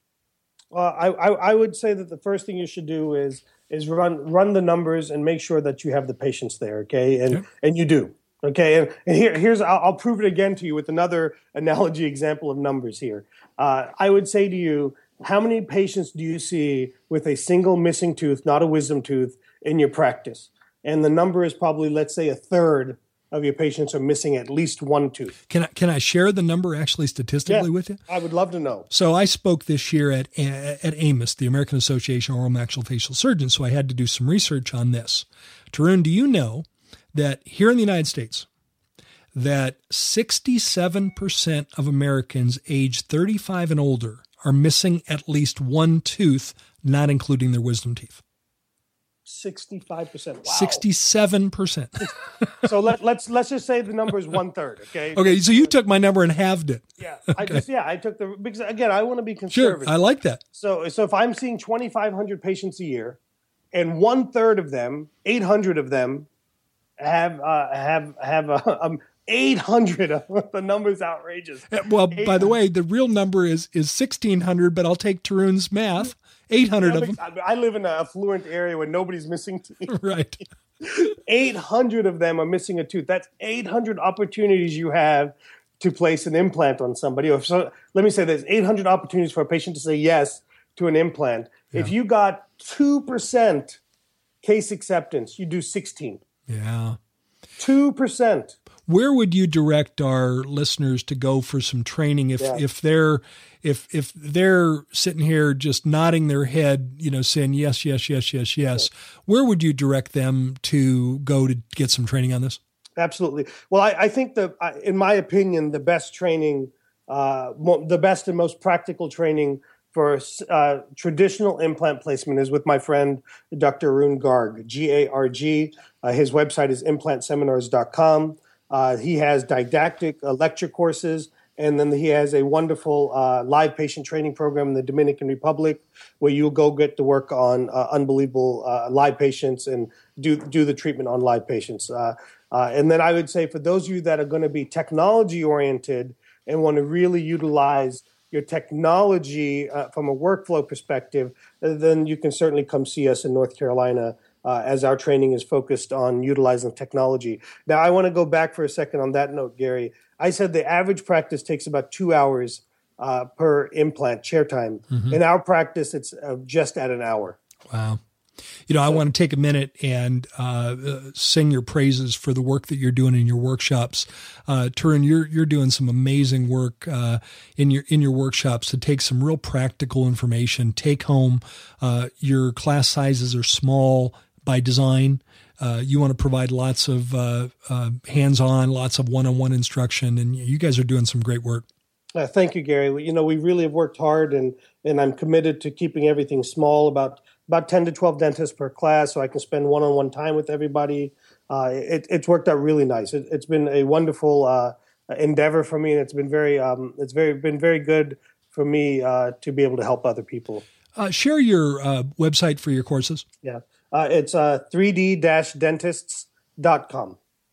Well, I, I I would say that the first thing you should do is is run run the numbers and make sure that you have the patients there. Okay, and Okay. and you do. Okay, and, and here here's I'll, I'll prove it again to you with another analogy example of numbers here. Uh, I would say to you, how many patients do you see with a single missing tooth, not a wisdom tooth, in your practice? And the number is probably, let's say, a third of your patients are missing at least one tooth. Can I, can I share the number actually statistically Yeah, with you? I would love to know. So I spoke this year at at AMUS, the American Association of Oral Maxillofacial Surgeons, so I had to do some research on this. Tarun, do you know that here in the United States, that sixty-seven percent of Americans age thirty-five and older are missing at least one tooth, not including their wisdom teeth? sixty-five percent. Wow. sixty-seven percent. So let, let's let's just say the number is one third. Okay. Okay, so you took my number and halved it. Yeah. I just yeah I took the because again I want to be Sure, conservative. I like that. So so if I'm seeing twenty-five hundred patients a year, and one third of them, eight hundred of them, have uh, have have uh, um, eight hundred. The number's outrageous. Well, by the way, the real number is is sixteen hundred, but I'll take Tarun's math. eight hundred Yeah, of them. I live in an affluent area where nobody's missing teeth. Right. eight hundred of them are missing a tooth. That's eight hundred opportunities you have to place an implant on somebody. Or so, let me say there's eight hundred opportunities for a patient to say yes to an implant. Yeah. If you got two percent Case acceptance, you do sixteen. Yeah. two percent. Where would you direct our listeners to go for some training if, Yeah. if they're if if they're sitting here just nodding their head, you know, saying yes, yes, yes, yes, yes? Where would you direct them to go to get some training on this? Absolutely. Well, I, I think the, in my opinion, the best training, uh, mo- the best and most practical training for uh, traditional implant placement is with my friend, Doctor Arun Garg, G A R G. Uh, his website is implant seminars dot com. Uh, he has didactic uh, lecture courses, and then he has a wonderful uh, live patient training program in the Dominican Republic where you'll go get to work on uh, unbelievable uh, live patients and do do the treatment on live patients. Uh, uh, and then I would say for those of you that are going to be technology-oriented and want to really utilize your technology uh, from a workflow perspective, then you can certainly come see us in North Carolina uh, as our training is focused on utilizing technology. Now, I want to go back for a second on that note, Gary. I said the average practice takes about two hours uh, per implant chair time. Mm-hmm. In our practice, it's uh, just at an hour. Wow. You know, I want to take a minute and uh, uh, sing your praises for the work that you're doing in your workshops. Uh, Tarun, you're you're doing some amazing work uh, in your in your workshops to take some real practical information, take home. Uh, your class sizes are small by design. Uh, you want to provide lots of uh, uh, hands-on, lots of one-on-one instruction, and you guys are doing some great work. Uh, thank you, Gary. You know, we really have worked hard, and and I'm committed to keeping everything small, about about ten to twelve dentists per class, so I can spend one-on-one time with everybody. Uh, it, it's worked out really nice. It, it's been a wonderful uh, endeavor for me, and it's been very, um, it's very been very good for me uh, to be able to help other people. Uh, share your uh, website for your courses. Yeah, uh, it's uh, three D dentists dot com.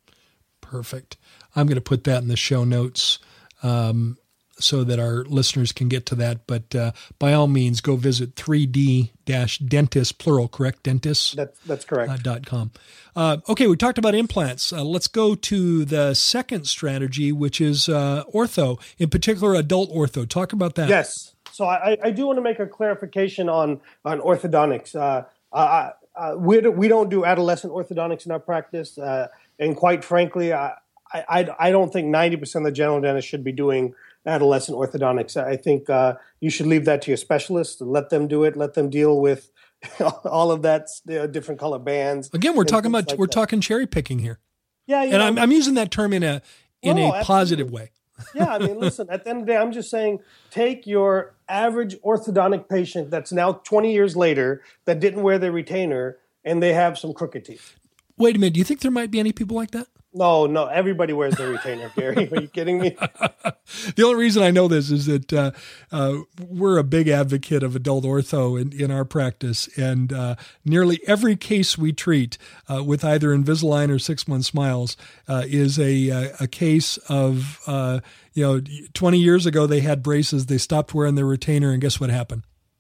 Perfect. I'm going to put that in the show notes. Um, so that our listeners can get to that. But uh, by all means, go visit three D dentist, plural, correct? Dentists? That, that's correct. Uh, dot com. Uh, okay, we talked about implants. Uh, let's go to the second strategy, which is uh, ortho, in particular adult ortho. Talk about that. Yes. So I, I do want to make a clarification on, on orthodontics. Uh, uh, uh, we, we don't do adolescent orthodontics in our practice. Uh, and quite frankly, I, I, I don't think ninety percent of the general dentists should be doing adolescent orthodontics. I think uh, you should leave that to your specialist and let them do it. Let them deal with all of that, you know, different color bands. Again, we're talking about like we're that. talking cherry picking here. Yeah, you and know, I'm I'm using that term in a in Oh, a positive way. Yeah, I mean, listen. At the end of the day, I'm just saying, take your average orthodontic patient that's now twenty years later that didn't wear their retainer and they have some crooked teeth. Wait a minute. Do you think there might be any people like that? No, no, everybody wears their retainer, Gary. Are you kidding me? The only reason I know this is that uh, uh, we're a big advocate of adult ortho in, in our practice, and uh, nearly every case we treat uh, with either Invisalign or six-month smiles uh, is a, a a case of, uh, you know, twenty years ago they had braces, they stopped wearing their retainer, and guess what happened?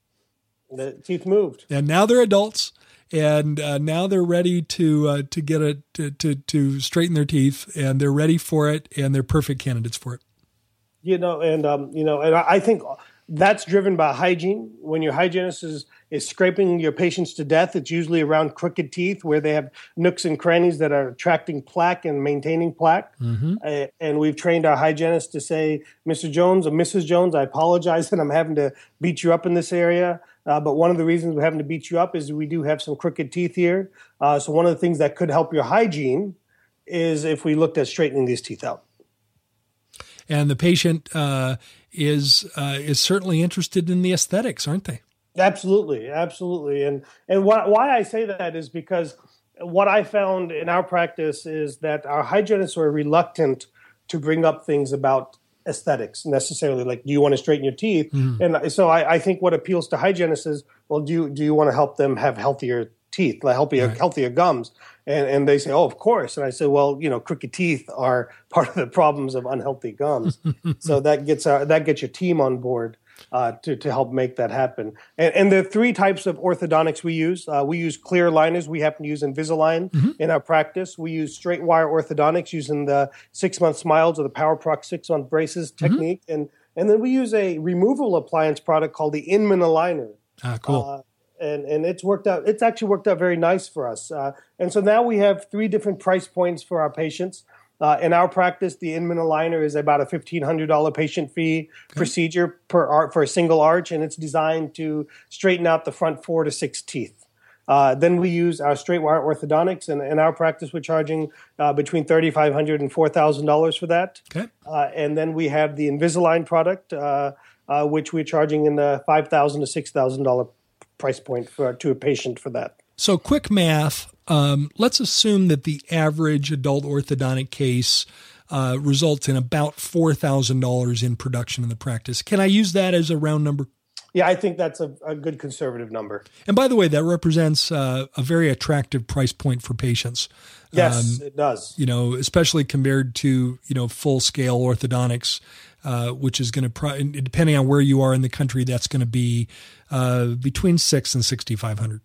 The teeth moved. And now they're adults. And uh, now they're ready to uh, to get it to, to to straighten their teeth, and they're ready for it, and they're perfect candidates for it. You know, and um, you know, and I think that's driven by hygiene. When your hygienist is is scraping your patients to death, it's usually around crooked teeth where they have nooks and crannies that are attracting plaque and maintaining plaque. Mm-hmm. Uh, and we've trained our hygienists to say, Mister Jones or Missus Jones, I apologize that I'm having to beat you up in this area. Uh, but one of the reasons we're having to beat you up is we do have some crooked teeth here. Uh, so one of the things that could help your hygiene is if we looked at straightening these teeth out. And the patient uh, is uh, is certainly interested in the aesthetics, aren't they? Absolutely, absolutely. And and why, why I say that is because what I found in our practice is that our hygienists are reluctant to bring up things about aesthetics necessarily, like, do you want to straighten your teeth? Mm. And so I, I think what appeals to hygienists is, well, do you, do you want to help them have healthier teeth, like healthier, right. healthier gums? And and they say, oh, of course. And I say, well, you know, crooked teeth are part of the problems of unhealthy gums. So that gets our, that gets your team on board uh, to to help make that happen. And, and there are three types of orthodontics we use. Uh, we use clear aligners. We happen to use Invisalign mm-hmm. in our practice. We use straight wire orthodontics using the six month smiles or the PowerProx six month braces mm-hmm. technique. And and then we use a removable appliance product called the Inman aligner. Ah, cool. Uh, and and it's worked out. It's actually worked out very nice for us. Uh, and so now we have three different price points for our patients. Uh, in our practice, the Inman aligner is about a fifteen hundred dollars patient fee okay. procedure per art for a single arch, and it's designed to straighten out the front four to six teeth. Uh, then we use our straight wire orthodontics, and in our practice, we're charging uh, between thirty-five hundred dollars and four thousand dollars for that. Okay. Uh, and then we have the Invisalign product, uh, uh, which we're charging in the five thousand dollars to six thousand dollars price point for to a patient for that. So quick math, um, let's assume that the average adult orthodontic case uh, results in about four thousand dollars in production in the practice. Can I use that as a round number? Yeah, I think that's a, a good conservative number. And by the way, that represents uh, a very attractive price point for patients. Yes, um, it does. You know, especially compared to, you know, full scale orthodontics, uh, which is going to, pro- depending on where you are in the country, that's going to be uh, between six and sixty-five hundred.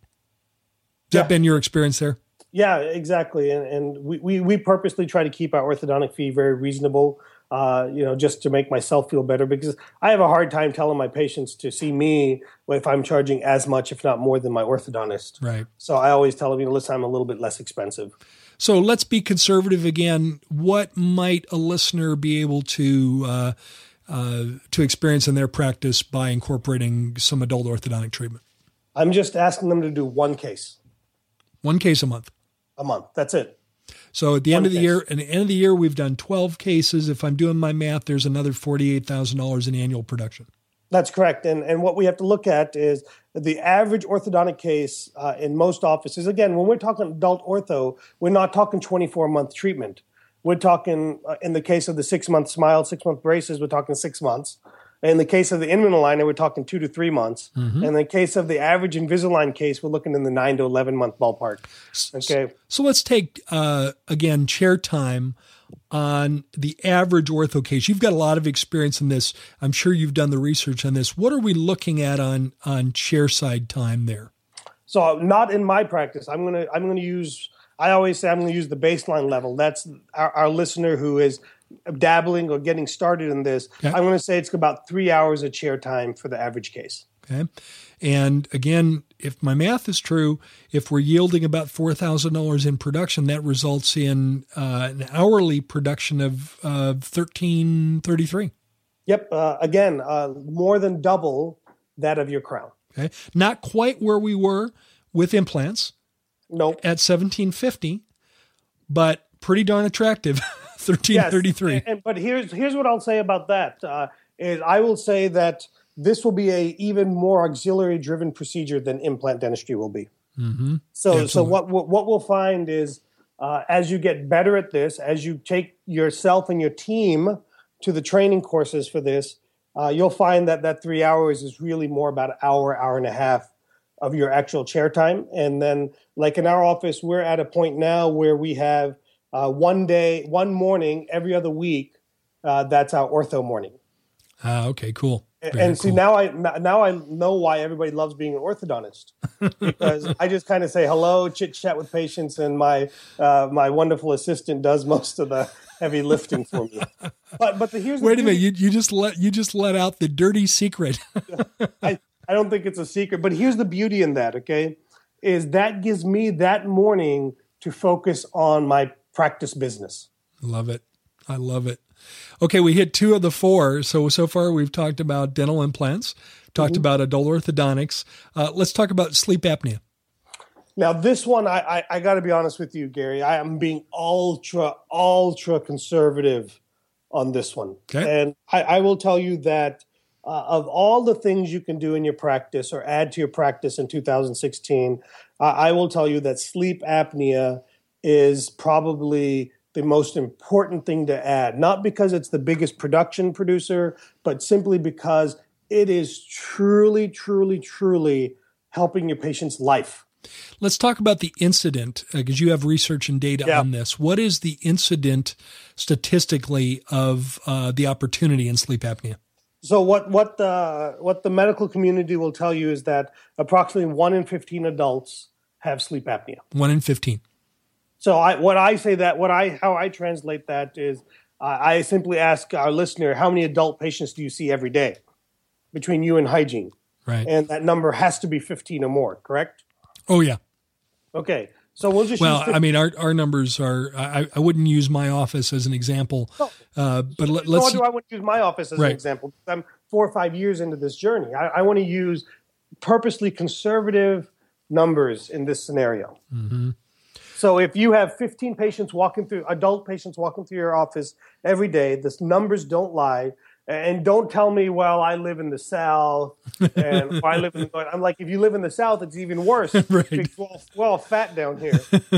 Has yeah. that been your experience there? Yeah, exactly. And, and we, we, we purposely try to keep our orthodontic fee very reasonable, uh, you know, just to make myself feel better, because I have a hard time telling my patients to see me if I'm charging as much, if not more, than my orthodontist. Right. So I always tell them, you know, listen, I'm a little bit less expensive. So let's be conservative again. What might a listener be able to uh, uh, to experience in their practice by incorporating some adult orthodontic treatment? I'm just asking them to do one case. One case a month. A month. That's it. So at the One end of the case. year, at the end of the year, we've done twelve cases. If I'm doing my math, there's another forty-eight thousand dollars in annual production. That's correct. And and what we have to look at is the average orthodontic case uh, in most offices. Again, when we're talking adult ortho, we're not talking twenty-four month treatment. We're talking, uh, in the case of the six-month smile, six-month braces, we're talking six months. In the case of the Inman aligner, we're talking two to three months. Mm-hmm. And in the case of the average Invisalign case, we're looking in the nine to eleven month ballpark. Okay. So, so let's take, uh, again, chair time on the average ortho case. You've got a lot of experience in this. I'm sure you've done the research on this. What are we looking at on, on chair side time there? So not in my practice. I'm going to, I'm going to use, I always say I'm going to use the baseline level. That's our, our listener who is dabbling or getting started in this. Okay. I'm going to say it's about three hours of chair time for the average case. Okay. And again, if my math is true, if we're yielding about four thousand dollars in production, that results in uh, an hourly production of uh, thirteen thirty-three. Yep. Uh, again, uh, more than double that of your crown. Okay. Not quite where we were with implants. Nope. At seventeen fifty, but pretty darn attractive. thirteen thirty-three. Yes, and, but here's here's what I'll say about that. Uh, is I will say that this will be a even more auxiliary driven procedure than implant dentistry will be. Mm-hmm. So Absolutely. so what what we'll find is uh, as you get better at this, as you take yourself and your team to the training courses for this, uh, you'll find that that three hours is really more about an hour, hour and a half of your actual chair time. And then, like in our office, we're at a point now where we have uh, one day, one morning every other week. Uh, that's our ortho morning. Ah, okay, cool. Very and see, cool. now I now I know why everybody loves being an orthodontist, because I just kind of say hello, chit chat with patients, and my uh, my wonderful assistant does most of the heavy lifting for me. But but the, here's wait the a minute, you you just let you just let out the dirty secret. I I don't think it's a secret, but here's the beauty in that. Okay, is that gives me that morning to focus on my practice business. Love it. I love it. Okay, we hit two of the four. So, so far we've talked about dental implants, talked mm-hmm. about adult orthodontics. Uh, let's talk about sleep apnea. Now, this one, I, I, I got to be honest with you, Gary. I am being ultra, ultra conservative on this one. Okay. And I, I will tell you that uh, of all the things you can do in your practice or add to your practice in two thousand sixteen, uh, I will tell you that sleep apnea is probably the most important thing to add, not because it's the biggest production producer, but simply because it is truly, truly, truly helping your patient's life. Let's talk about the incident, because uh, you have research and data yeah. on this. What is the incident statistically of uh, the opportunity in sleep apnea? So what what the what the medical community will tell you is that approximately one in fifteen adults have sleep apnea. One in fifteen. So I, what I say that, what I, how I translate that is, uh, I simply ask our listener, how many adult patients do you see every day between you and hygiene? Right. And that number has to be fifteen or more, correct? Oh, yeah. Okay. So we'll just well, use fifteen. I mean, our, our numbers are, I, I wouldn't use my office as an example, No. uh, but let, Nor let's, do I want to use my office as Right. an example. I'm four or five years into this journey. I, I want to use purposely conservative numbers in this scenario. mm-hmm. So if you have fifteen patients walking through, adult patients walking through your office every day, the numbers don't lie. And don't tell me, well, I live in the South, and I live in the North. I'm like, if you live in the South, it's even worse. Right. It's well, well fat down here.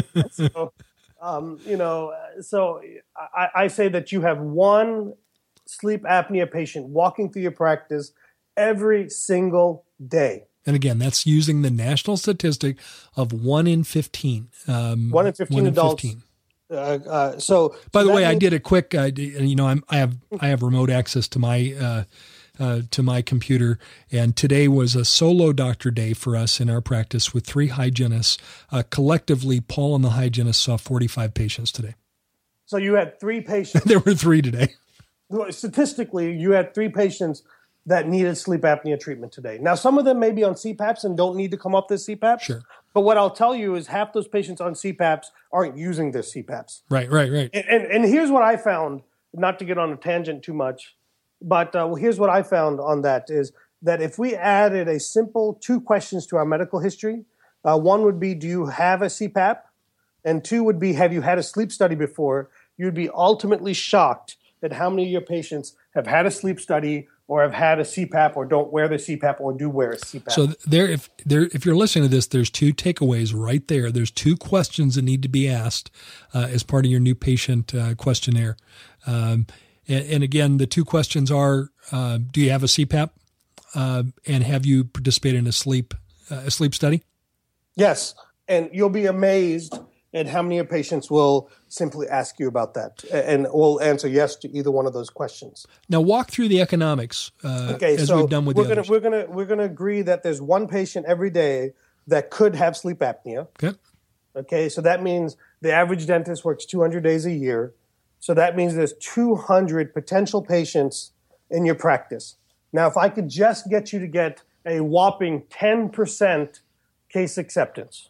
so, um, you know, so I, I say that you have one sleep apnea patient walking through your practice every single day. And again, that's using the national statistic of one in fifteen. Um, One in fifteen one in adults. fifteen. Uh, uh, so, By so the that way, I means- did a quick. Uh, you know, I'm, I have I have remote access to my uh, uh, to my computer, and today was a solo doctor day for us in our practice with three hygienists. Uh, collectively, Paul and the hygienist saw forty-five patients today. So you had three patients. There were three today. Statistically, you had three patients that needed sleep apnea treatment today. Now, some of them may be on C PAPs and don't need to come off this C PAPs. Sure. But what I'll tell you is half those patients on C PAPs aren't using their C PAPs. Right, right, right. And, and, and here's what I found, not to get on a tangent too much, but uh, well, here's what I found on that is that if we added a simple two questions to our medical history, uh, one would be, do you have a C PAP? And two would be, have you had a sleep study before? You'd be ultimately shocked at how many of your patients have had a sleep study or have had a C PAP or don't wear the C PAP or do wear a C PAP. So there, if there, if you're listening to this, there's two takeaways right there. There's two questions that need to be asked uh, as part of your new patient uh, questionnaire. Um, and, and again, the two questions are: uh, do you have a C PAP, uh, and have you participated in a sleep uh, a sleep study? Yes, and you'll be amazed at how many of your patients will simply ask you about that, and will answer yes to either one of those questions. Now, walk through the economics uh, Okay, as so we've done with we're the gonna others. we're gonna we're gonna agree that there's one patient every day that could have sleep apnea. Okay. Okay, so that means the average dentist works two hundred days a year. So that means there's two hundred potential patients in your practice. Now, if I could just get you to get a whopping ten percent case acceptance,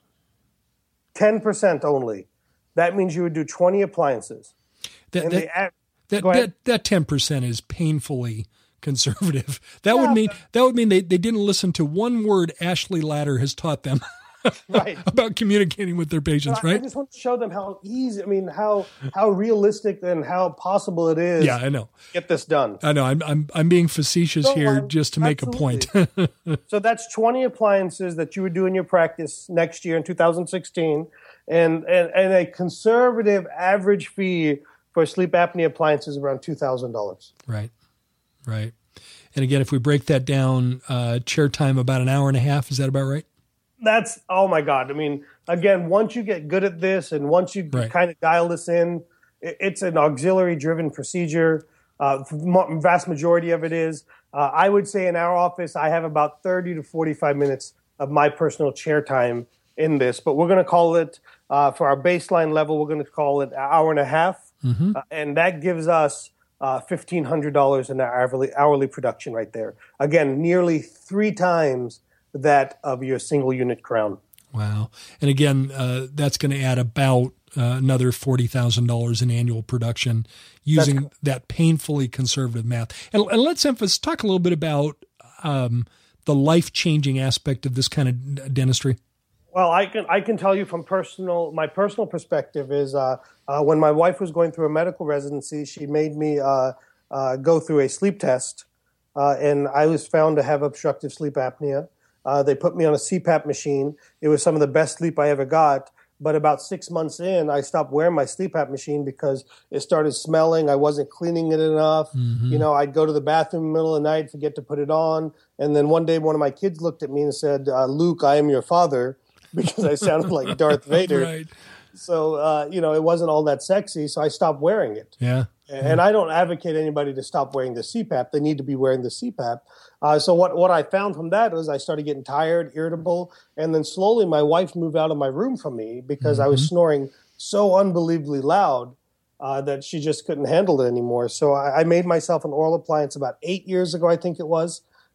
ten percent only, that means you would do twenty appliances. That, And that, the a- that, go ahead. that, that ten percent is painfully conservative. That Yeah, would mean but- that would mean they, they didn't listen to one word Ashley Ladder has taught them Right. about communicating with their patients, I- I right? just want to show them how easy, I mean, how how realistic and how possible it is Yeah, I know. to get this done. I know. I'm I'm I'm being facetious No, here I'm- just to make absolutely. a point. So that's twenty appliances that you would do in your practice next year in two thousand sixteen, and and, and a conservative average fee for sleep apnea appliances around two thousand dollars. Right. Right. And again, if we break that down, uh, chair time about an hour and a half, is that about right? That's, oh my God. I mean, again, once you get good at this and once you Right. kind of dial this in, it, it's an auxiliary driven procedure. Uh, the vast majority of it is. Uh, I would say in our office, I have about thirty to forty-five minutes of my personal chair time in this, but we're going to call it, uh, for our baseline level, we're going to call it an hour and a half. Mm-hmm. Uh, and that gives us uh, fifteen hundred dollars in our hourly, hourly production right there. Again, nearly three times that of your single unit crown. Wow. And again, uh, that's going to add about uh, another forty thousand dollars in annual production using That's- that painfully conservative math. And, and let's emphasize, talk a little bit about um, the life-changing aspect of this kind of dentistry. Well, I can I can tell you from personal my personal perspective is uh, uh, when my wife was going through a medical residency, she made me uh, uh, go through a sleep test, uh, and I was found to have obstructive sleep apnea. Uh, they put me on a C PAP machine. It was some of the best sleep I ever got. But about six months in, I stopped wearing my C PAP machine because it started smelling. I wasn't cleaning it enough. Mm-hmm. You know, I'd go to the bathroom in the middle of the night, forget to put it on. And then one day, one of my kids looked at me and said, uh, Luke, I am your father, because I sounded like Darth Vader. Right. So, uh, you know, it wasn't all that sexy. So I stopped wearing it. Yeah. And I don't advocate anybody to stop wearing the C PAP. They need to be wearing the C PAP. Uh, so what, what I found from that was I started getting tired, irritable, and then slowly my wife moved out of my room from me because Mm-hmm. I was snoring so unbelievably loud uh, that she just couldn't handle it anymore. So I, I made myself an oral appliance about eight years ago, I think it was.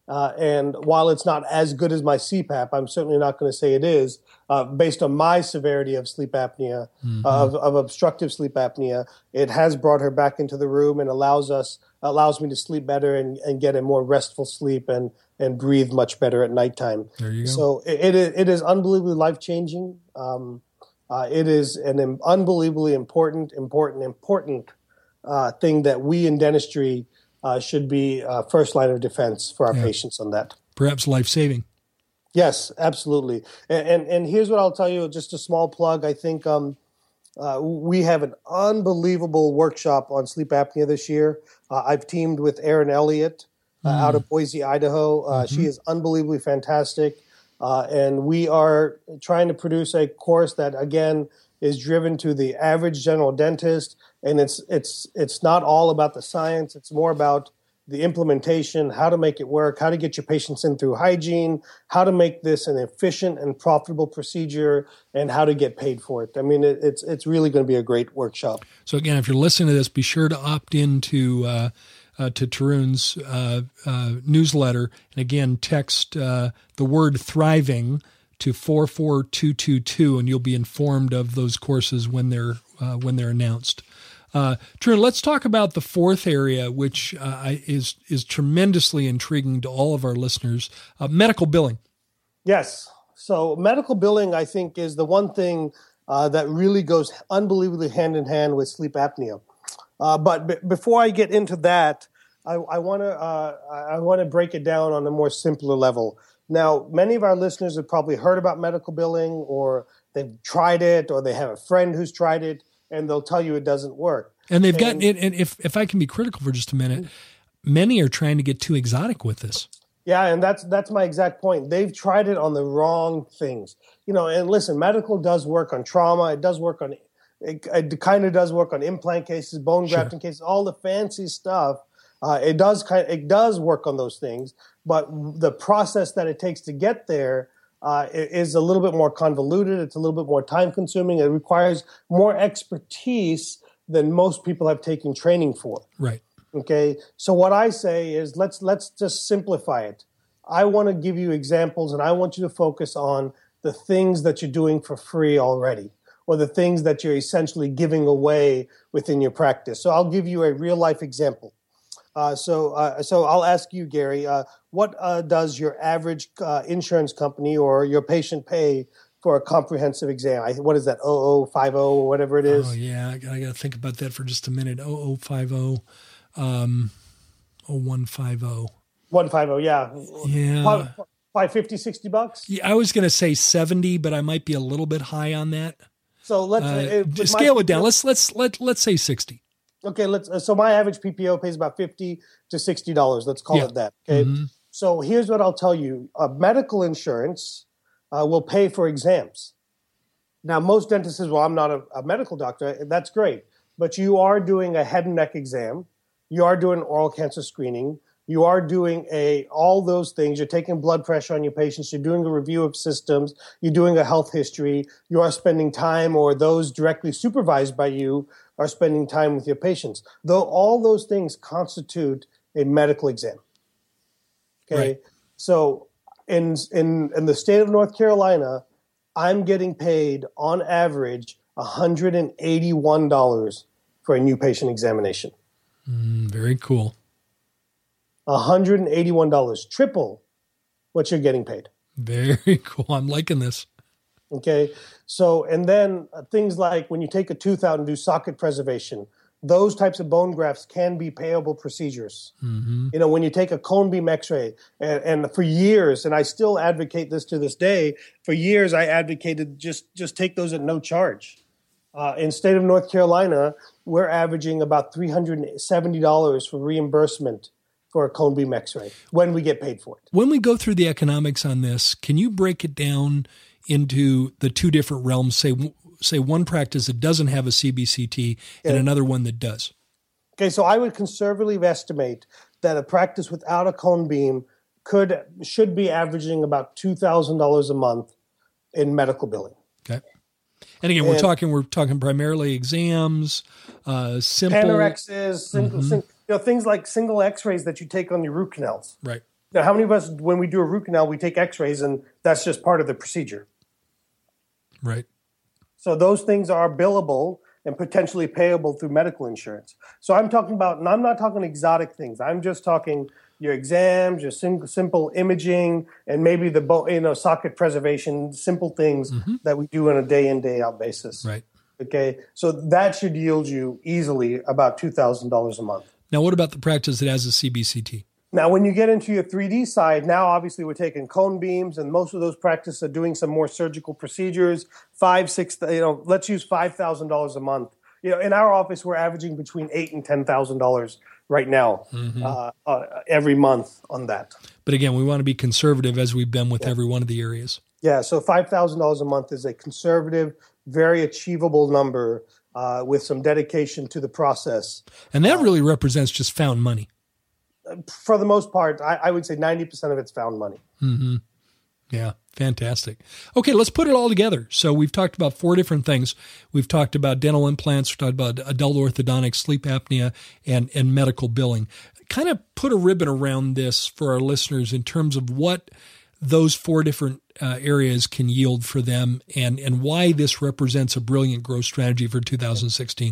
Uh, and while it's not as good as my C PAP, I'm certainly not going to say it is, uh, based on my severity of sleep apnea, mm-hmm. uh, of, of obstructive sleep apnea. It has brought her back into the room and allows us, allows me to sleep better and, and get a more restful sleep and, and breathe much better at nighttime. There you go. So it, it, it is unbelievably life-changing. Um, uh, it is an unbelievably important, important, important uh, thing that we in dentistry Uh, should be uh, first line of defense for our yeah. patients on that. Perhaps life-saving. Yes, absolutely. And, and and here's what I'll tell you, just a small plug. I think um, uh, we have an unbelievable workshop on sleep apnea this year. Uh, I've teamed with Erin Elliott uh, mm. out of Boise, Idaho. Uh, mm-hmm. She is unbelievably fantastic. Uh, and we are trying to produce a course that, again, is driven to the average general dentist. And it's it's it's not all about the science. It's more about the implementation, how to make it work, how to get your patients in through hygiene, how to make this an efficient and profitable procedure, and how to get paid for it. I mean, it, it's it's really going to be a great workshop. So again, if you're listening to this, be sure to opt into uh, uh, to Tarun's uh, uh, newsletter, and again, text uh, the word "thriving" to four four two two two, and you'll be informed of those courses when they're uh, when they're announced. Uh, Tarun, let's talk about the fourth area, which uh, is is tremendously intriguing to all of our listeners: uh, medical billing. Yes. So medical billing, I think, is the one thing uh, that really goes unbelievably hand in hand with sleep apnea. Uh, but b- before I get into that, I, I want to uh, I want to break it down on a more simpler level. Now, many of our listeners have probably heard about medical billing, or they've tried it, or they have a friend who's tried it, and they'll tell you it doesn't work. And they've gotten it. And if, if I can be critical for just a minute, many are trying to get too exotic with this. Yeah, and that's that's my exact point. They've tried it on the wrong things. You know, and listen, medical does work on trauma. It does work on, it, it kind of does work on implant cases, bone grafting sure. cases, all the fancy stuff. Uh, it does kind of, it does work on those things, but the process that it takes to get there Uh, is a little bit more convoluted. It's a little bit more time consuming. It requires more expertise than most people have taken training for. Right. Okay. So what I say is let's let's just simplify it. I want to give you examples, and I want you to focus on the things that you're doing for free already, or the things that you're essentially giving away within your practice. So I'll give you a real life example. Uh, so, uh, so I'll ask you, Gary, uh, what uh, does your average uh, insurance company or your patient pay for a comprehensive exam? I, what is that, oh oh five oh or whatever it is? Oh, yeah, I got, I got to think about that for just a minute. oh oh five oh, um, oh one five oh. one fifty, yeah. Yeah. Probably fifty, sixty bucks? Yeah, I was going to say seventy, but I might be a little bit high on that. So let's uh, uh, scale my, it down. Let's let's let let's say sixty. Okay, let's. Uh, so my average P P O pays about fifty to sixty dollars. Let's call yeah. it that. Okay. Mm-hmm. So here's what I'll tell you: uh, medical insurance uh, will pay for exams. Now, most dentists say, "Well, I'm not a, a medical doctor." That's great, but you are doing a head and neck exam. You are doing oral cancer screening. You are doing a all those things. You're taking blood pressure on your patients. You're doing a review of systems. You're doing a health history. You are spending time, or those directly supervised by you are spending time with your patients. Though all those things constitute a medical exam. Okay, right. So in in in the state of North Carolina, I'm getting paid on average one hundred eighty-one dollars for a new patient examination. Mm, very cool. one hundred eighty-one dollars, triple what you're getting paid. Very cool. I'm liking this. Okay. So, and then uh, things like when you take a tooth out and do socket preservation, those types of bone grafts can be payable procedures. Mm-hmm. You know, when you take a cone beam x-ray, and, and for years, and I still advocate this to this day, for years I advocated just, just take those at no charge. Uh, in state of North Carolina, we're averaging about three hundred seventy dollars for reimbursement for a cone beam x-ray when we get paid for it. When we go through the economics on this, can you break it down into the two different realms? Say, say one practice that doesn't have a C B C T and yeah. another one that does. Okay, so I would conservatively estimate that a practice without a cone beam could should be averaging about two thousand dollars a month in medical billing. Okay. And again, and we're talking we're talking primarily exams, uh, simple Panorexes, single, mm-hmm. sing, you know, things like single X-rays that you take on your root canals. Right. Now, how many of us, when we do a root canal, we take x-rays and that's just part of the procedure? Right. So those things are billable and potentially payable through medical insurance. So I'm talking about, and I'm not talking exotic things. I'm just talking your exams, your sim- simple imaging, and maybe the bo- you know socket preservation, simple things mm-hmm. that we do on a day in, day out basis. Right. Okay. So that should yield you easily about two thousand dollars a month. Now, what about the practice that has a C B C T? Now, when you get into your three D side, now obviously we're taking cone beams, and most of those practices are doing some more surgical procedures. Five, six, you know, let's use five thousand dollars a month. You know, in our office, we're averaging between eight and ten thousand dollars right now mm-hmm. uh, uh, every month on that. But again, we want to be conservative as we've been with yeah. every one of the areas. Yeah, so five thousand dollars a month is a conservative, very achievable number uh, with some dedication to the process. And that uh, really represents just found money. For the most part, I, I would say ninety percent of it's found money. Mm-hmm. Yeah, fantastic. Okay, let's put it all together. So we've talked about four different things. We've talked about dental implants, we've talked about adult orthodontics, sleep apnea, and, and medical billing. Kind of put a ribbon around this for our listeners in terms of what those four different uh, areas can yield for them and, and why this represents a brilliant growth strategy for two thousand sixteen.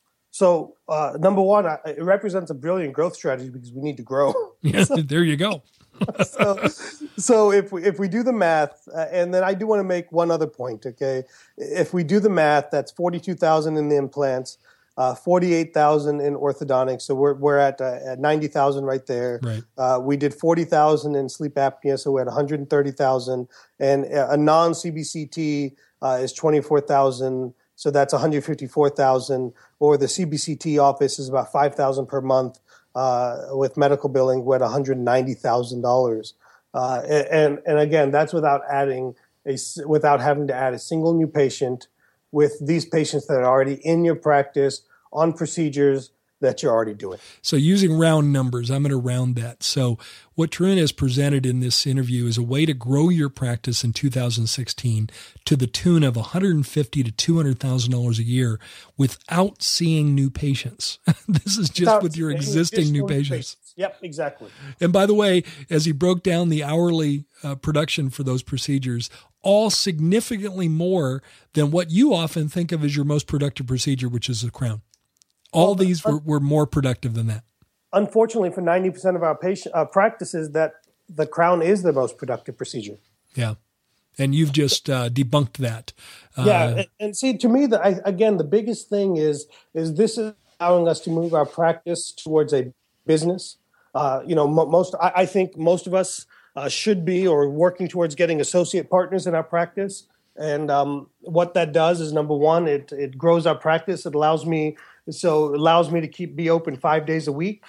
So, uh, number one, it represents a brilliant growth strategy because we need to grow. Yeah, so, there you go. so, so if we if we do the math, uh, and then I do want to make one other point. Okay, if we do the math, that's forty-two thousand in the implants, uh, forty-eight thousand in orthodontics. So we're we're at uh, at ninety thousand right there. Right. Uh, we did forty thousand in sleep apnea, so we're at one hundred thirty thousand, and a non C B C T uh, is twenty-four thousand. So that's one hundred fifty-four thousand, or the C B C T office is about five thousand per month uh, with medical billing. We're at one hundred ninety thousand dollars, uh, and and again, that's without adding a without having to add a single new patient with these patients that are already in your practice on procedures that you're already doing. So using round numbers, I'm going to round that. So what Tarun has presented in this interview is a way to grow your practice in two thousand sixteen to the tune of one hundred fifty thousand to two hundred thousand dollars a year without seeing new patients. This is just without with your existing new patients. patients. Yep, exactly. And by the way, as he broke down the hourly uh, production for those procedures, all significantly more than what you often think of as your most productive procedure, which is a crown. All well, these were, were more productive than that. Unfortunately, for ninety percent of our patient uh, practices, that the crown is the most productive procedure. Yeah, and you've just uh, debunked that. Uh, yeah, and, and see, to me, the, I, again, the biggest thing is is this is allowing us to move our practice towards a business. Uh, you know, mo- most I, I think most of us uh, should be or working towards getting associate partners in our practice. And um, what that does is, number one, it it grows our practice. It allows me so it allows me to keep be open five days a week.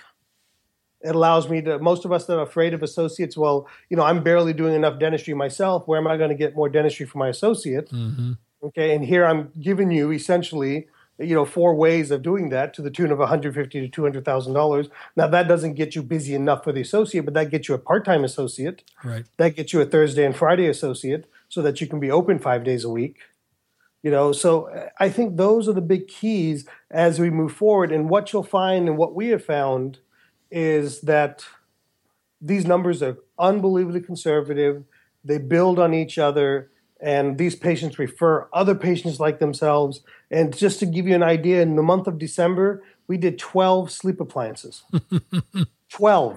It allows me to. Most of us that are afraid of associates, well, you know, I'm barely doing enough dentistry myself. Where am I going to get more dentistry for my associate? Mm-hmm. Okay, and here I'm giving you essentially, you know, four ways of doing that to the tune of one hundred fifty thousand to two hundred thousand dollars. Now that doesn't get you busy enough for the associate, but that gets you a part-time associate. Right. That gets you a Thursday and Friday associate, so that you can be open five days a week. You know, so I think those are the big keys as we move forward. And what you'll find and what we have found is that these numbers are unbelievably conservative. They build on each other, and these patients refer other patients like themselves. And just to give you an idea, in the month of December, we did twelve sleep appliances. twelve.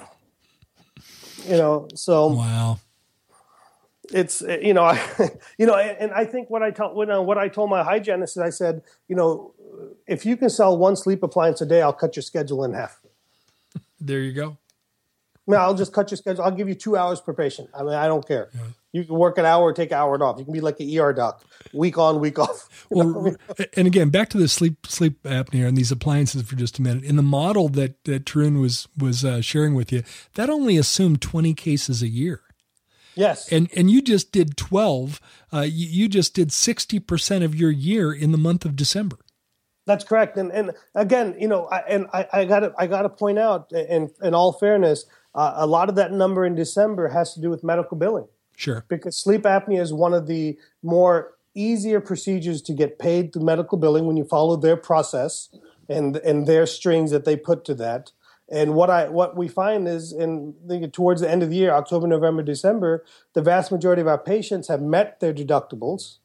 You know, so wow. It's, you know, I, you know, and I think what I told when uh, what I told my hygienist is I said, you know, if you can sell one sleep appliance a day, I'll cut your schedule in half. There you go. No, I'll just cut your schedule. I'll give you two hours per patient. I mean, I don't care. Yeah. You can work an hour or take an hour off. You can be like an E R doc, week on, week off. Well, and again, back to the sleep sleep apnea and these appliances for just a minute. In the model that that Tarun was was uh, sharing with you, that only assumed twenty cases a year. Yes. And and you just did twelve. Uh, you, you just did sixty percent of your year in the month of December. That's correct. And and again, you know, I, and I, I got to I got to point out, in in all fairness, uh, a lot of that number in December has to do with medical billing. Sure. Because sleep apnea is one of the more easier procedures to get paid through medical billing when you follow their process and and their strings that they put to that. And what I what we find is, in towards the end of the year, October, November, December, the vast majority of our patients have met their deductibles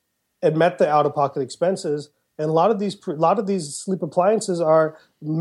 and met their out-of-pocket expenses. And a lot of these a lot of these sleep appliances are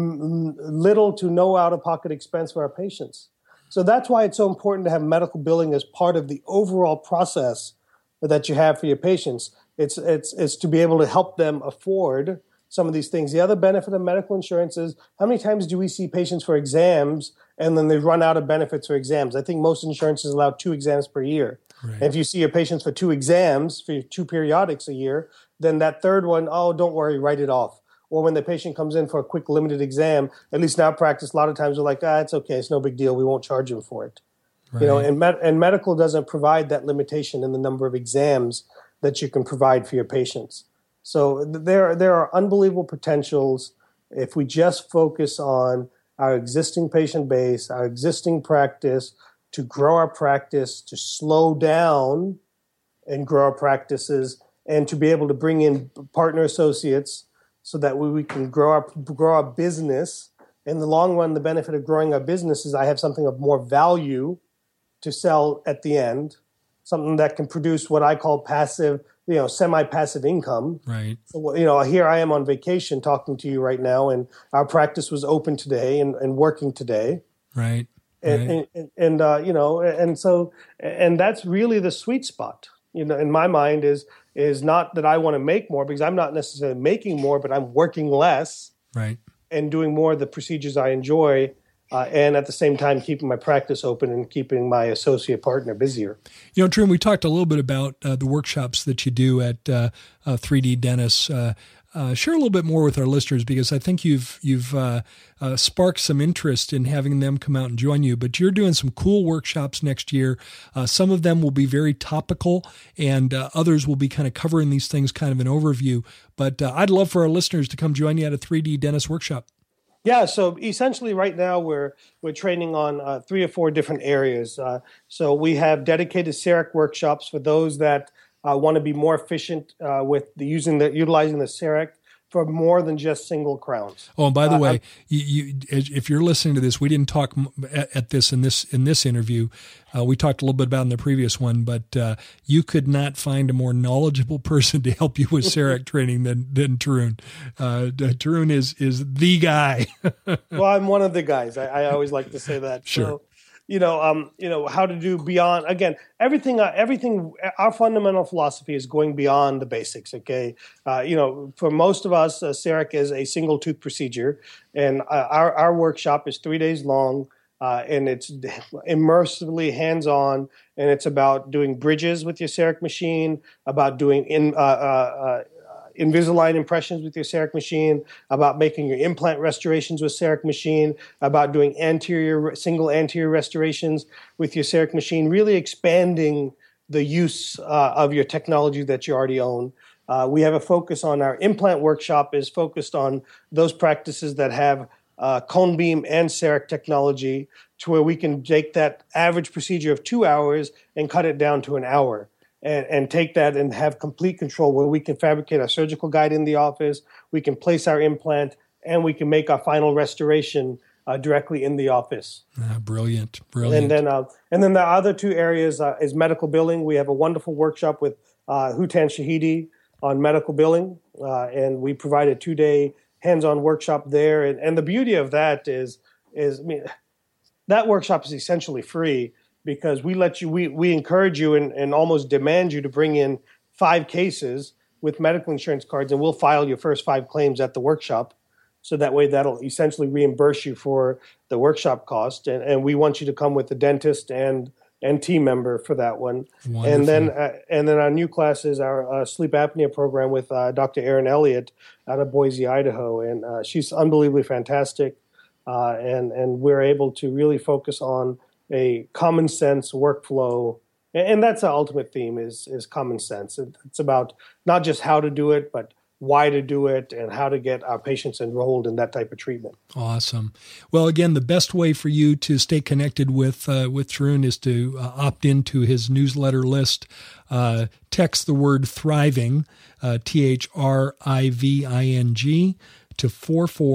m- little to no out-of-pocket expense for our patients. So that's why it's so important to have medical billing as part of the overall process that you have for your patients. It's it's it's to be able to help them afford some of these things. The other benefit of medical insurance is, how many times do we see patients for exams and then they run out of benefits for exams? I think most insurances allow two exams per year. Right. And if you see your patients for two exams, for two periodics a year, then that third one, oh, don't worry, write it off. Or when the patient comes in for a quick limited exam, at least in our practice, a lot of times we're like, ah, it's okay, it's no big deal, we won't charge them for it. Right. You know, and, med- and medical doesn't provide that limitation in the number of exams that you can provide for your patients. So there, there are unbelievable potentials if we just focus on our existing patient base, our existing practice, to grow our practice, to slow down and grow our practices, and to be able to bring in partner associates so that we, we can grow our grow our business. In the long run, the benefit of growing our business is I have something of more value to sell at the end, something that can produce what I call passive, you know, semi-passive income. Right. So, you know, here I am on vacation talking to you right now, and our practice was open today and, and working today. Right. And, right. and, and uh, you know, and so, and that's really the sweet spot, you know, in my mind is, is not that I want to make more, because I'm not necessarily making more, but I'm working less. Right. And doing more of the procedures I enjoy. Uh, and at the same time, keeping my practice open and keeping my associate partner busier. You know, Tarun, we talked a little bit about uh, the workshops that you do at uh, uh, three D Dentists. Uh, uh, share a little bit more with our listeners, because I think you've you've uh, uh, sparked some interest in having them come out and join you. But you're doing some cool workshops next year. Uh, some of them will be very topical, and uh, others will be kind of covering these things, kind of an overview. But uh, I'd love for our listeners to come join you at a three D Dentist workshop. Yeah, so essentially right now we're we're training on uh, three or four different areas. Uh, so we have dedicated CEREC workshops for those that uh, want to be more efficient uh, with the using the utilizing the CEREC for more than just single crowns. Oh, and by the uh, way, you, you, if you're listening to this, we didn't talk at, at this in this in this interview. Uh, we talked a little bit about in the previous one, but uh, you could not find a more knowledgeable person to help you with CEREC training than than Tarun. Uh, Tarun is is the guy. Well, I'm one of the guys. I, I always like to say that. Sure. So, you know, um, you know how to do beyond. Again, everything, uh, everything. Our fundamental philosophy is going beyond the basics. Okay, uh, you know, for most of us, uh, CEREC is a single tooth procedure, and uh, our our workshop is three days long. Uh, and it's immersively hands-on, and it's about doing bridges with your CEREC machine, about doing in, uh, uh, uh, Invisalign impressions with your CEREC machine, about making your implant restorations with CEREC machine, about doing anterior single anterior restorations with your CEREC machine, really expanding the use uh, of your technology that you already own. Uh, we have a focus on our implant workshop is focused on those practices that have Uh, cone beam and CEREC technology, to where we can take that average procedure of two hours and cut it down to an hour, and, and take that and have complete control, where we can fabricate our surgical guide in the office, we can place our implant, and we can make our final restoration uh, directly in the office. Ah, brilliant, brilliant. And then, uh, and then the other two areas uh, is medical billing. We have a wonderful workshop with uh, Hutan Shahidi on medical billing, uh, and we provide a two-day hands-on workshop there. And, and the beauty of that is, is I mean, that workshop is essentially free, because we let you, we, we encourage you and, and almost demand you to bring in five cases with medical insurance cards, and we'll file your first five claims at the workshop. So that way that'll essentially reimburse you for the workshop cost. And, and we want you to come with a dentist and and team member for that one. Wonderful. And then uh, and then our new class is our uh, sleep apnea program with uh, Doctor Erin Elliott out of Boise, Idaho. And uh, she's unbelievably fantastic. Uh, and, and we're able to really focus on a common sense workflow. And, and that's our ultimate theme is, is common sense. It, it's about not just how to do it, but why to do it and how to get our patients enrolled in that type of treatment. Awesome. Well, again, the best way for you to stay connected with uh, with Tarun is to uh, opt into his newsletter list. Uh, text the word thriving, uh, T H R I V I N G, to four four two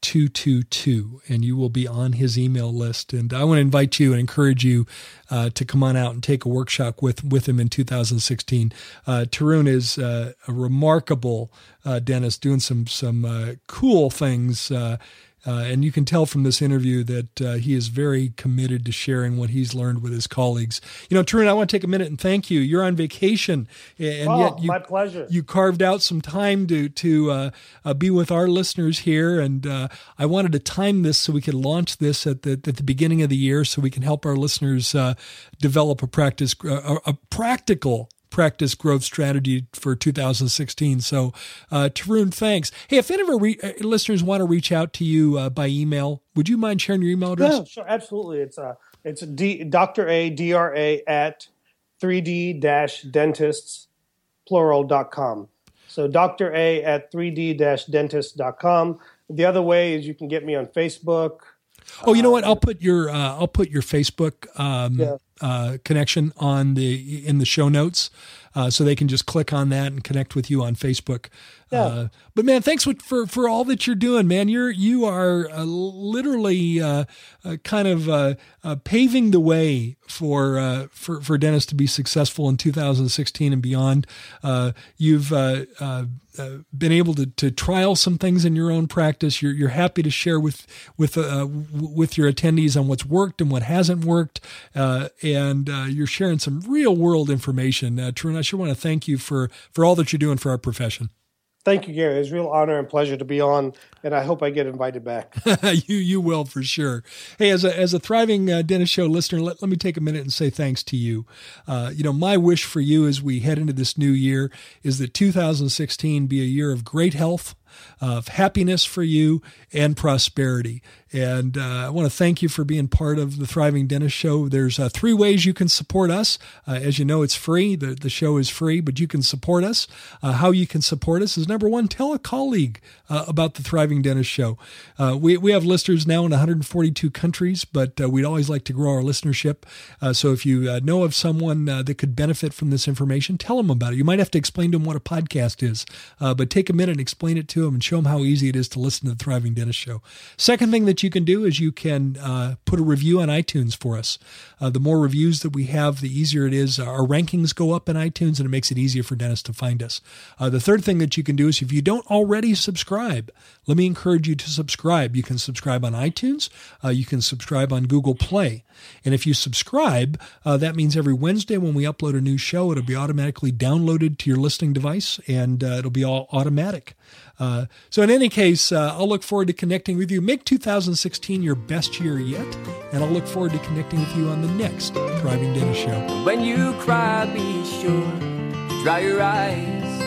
two two two, and you will be on his email list. And I want to invite you and encourage you uh, to come on out and take a workshop with, with him in two thousand sixteen. Uh, Tarun is uh, a remarkable uh, dentist doing some, some uh, cool things. Uh, Uh, and you can tell from this interview that uh, he is very committed to sharing what he's learned with his colleagues. You know, Tarun, I want to take a minute and thank you. You're on vacation, and oh, yet you, my pleasure. You carved out some time to to uh, uh, be with our listeners here. And uh, I wanted to time this so we could launch this at the at the beginning of the year, so we can help our listeners uh, develop a practice a, a practical. practice growth strategy for two thousand sixteen. So, uh, Tarun, thanks. Hey, if any of our re- uh, listeners want to reach out to you uh, by email, would you mind sharing your email address? Yeah, sure, absolutely. It's uh, it's D, Doctor A, D R A at three D dentists, plural, dot com. So Doctor A at three D dentists dot com. The other way is you can get me on Facebook. Oh, you know what? I'll put your uh, I'll put your Facebook um, Yeah. uh, connection on the in the show notes, uh, so they can just click on that and connect with you on Facebook. Yeah. Uh, but man, thanks for for all that you're doing, man. You're you are uh, literally uh, uh, kind of uh, uh, paving the way for uh, for for dentists to be successful in two thousand sixteen and beyond. Uh, you've uh, uh, uh, been able to to trial some things in your own practice. You're you're happy to share with with uh, w- with your attendees on what's worked and what hasn't worked, uh, and uh, you're sharing some real world information. Uh, Tarun, I sure want to thank you for for all that you're doing for our profession. Thank you, Gary. It's a real honor and pleasure to be on, and I hope I get invited back. you you will for sure. Hey, as a as a thriving uh, dentist show listener, let, let me take a minute and say thanks to you. Uh, you know, my wish for you as we head into this new year is that two thousand sixteen be a year of great health, of happiness for you, and prosperity. And uh, I want to thank you for being part of the Thriving Dentist Show. There's uh, three ways you can support us. Uh, as you know, it's free. The, the show is free, but you can support us. Uh, how you can support us is, number one, tell a colleague uh, about the Thriving Dentist Show. Uh, we, we have listeners now in one hundred forty-two countries, but uh, we'd always like to grow our listenership. Uh, so if you uh, know of someone uh, that could benefit from this information, tell them about it. You might have to explain to them what a podcast is, uh, but take a minute and explain it to them and show them how easy it is to listen to the Thriving Dentist Show. Second thing that you can do is you can uh, put a review on iTunes for us. Uh, the more reviews that we have, the easier it is. Our rankings go up in iTunes, and it makes it easier for dentists to find us. Uh, the third thing that you can do is if you don't already subscribe, let me encourage you to subscribe. You can subscribe on iTunes. Uh, you can subscribe on Google Play. And if you subscribe, uh, that means every Wednesday when we upload a new show, it'll be automatically downloaded to your listening device, and uh, it'll be all automatic. Uh, so in any case, uh, I'll look forward to connecting with you. Make two thousand sixteen your best year yet, and I'll look forward to connecting with you on the next Thriving Dentist Show. When you cry, be sure to dry your eyes,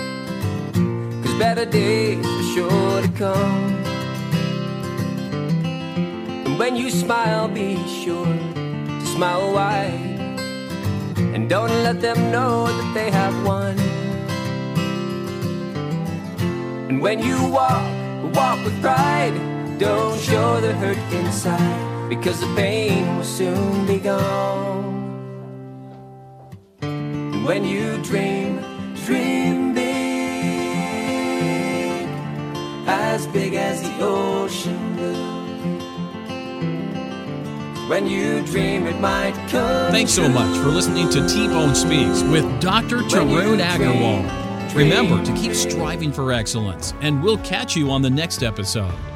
'cause better days are sure to come. And when you smile, be sure to smile wide, and don't let them know that they have won. And when you walk, walk with pride, don't show the hurt inside, because the pain will soon be gone. And when you dream, dream big, as big as the ocean blue. When you dream it might come. Thanks so much for listening to T-Bone Speaks with Doctor Tarun Agarwal. Remember to keep striving for excellence, and we'll catch you on the next episode.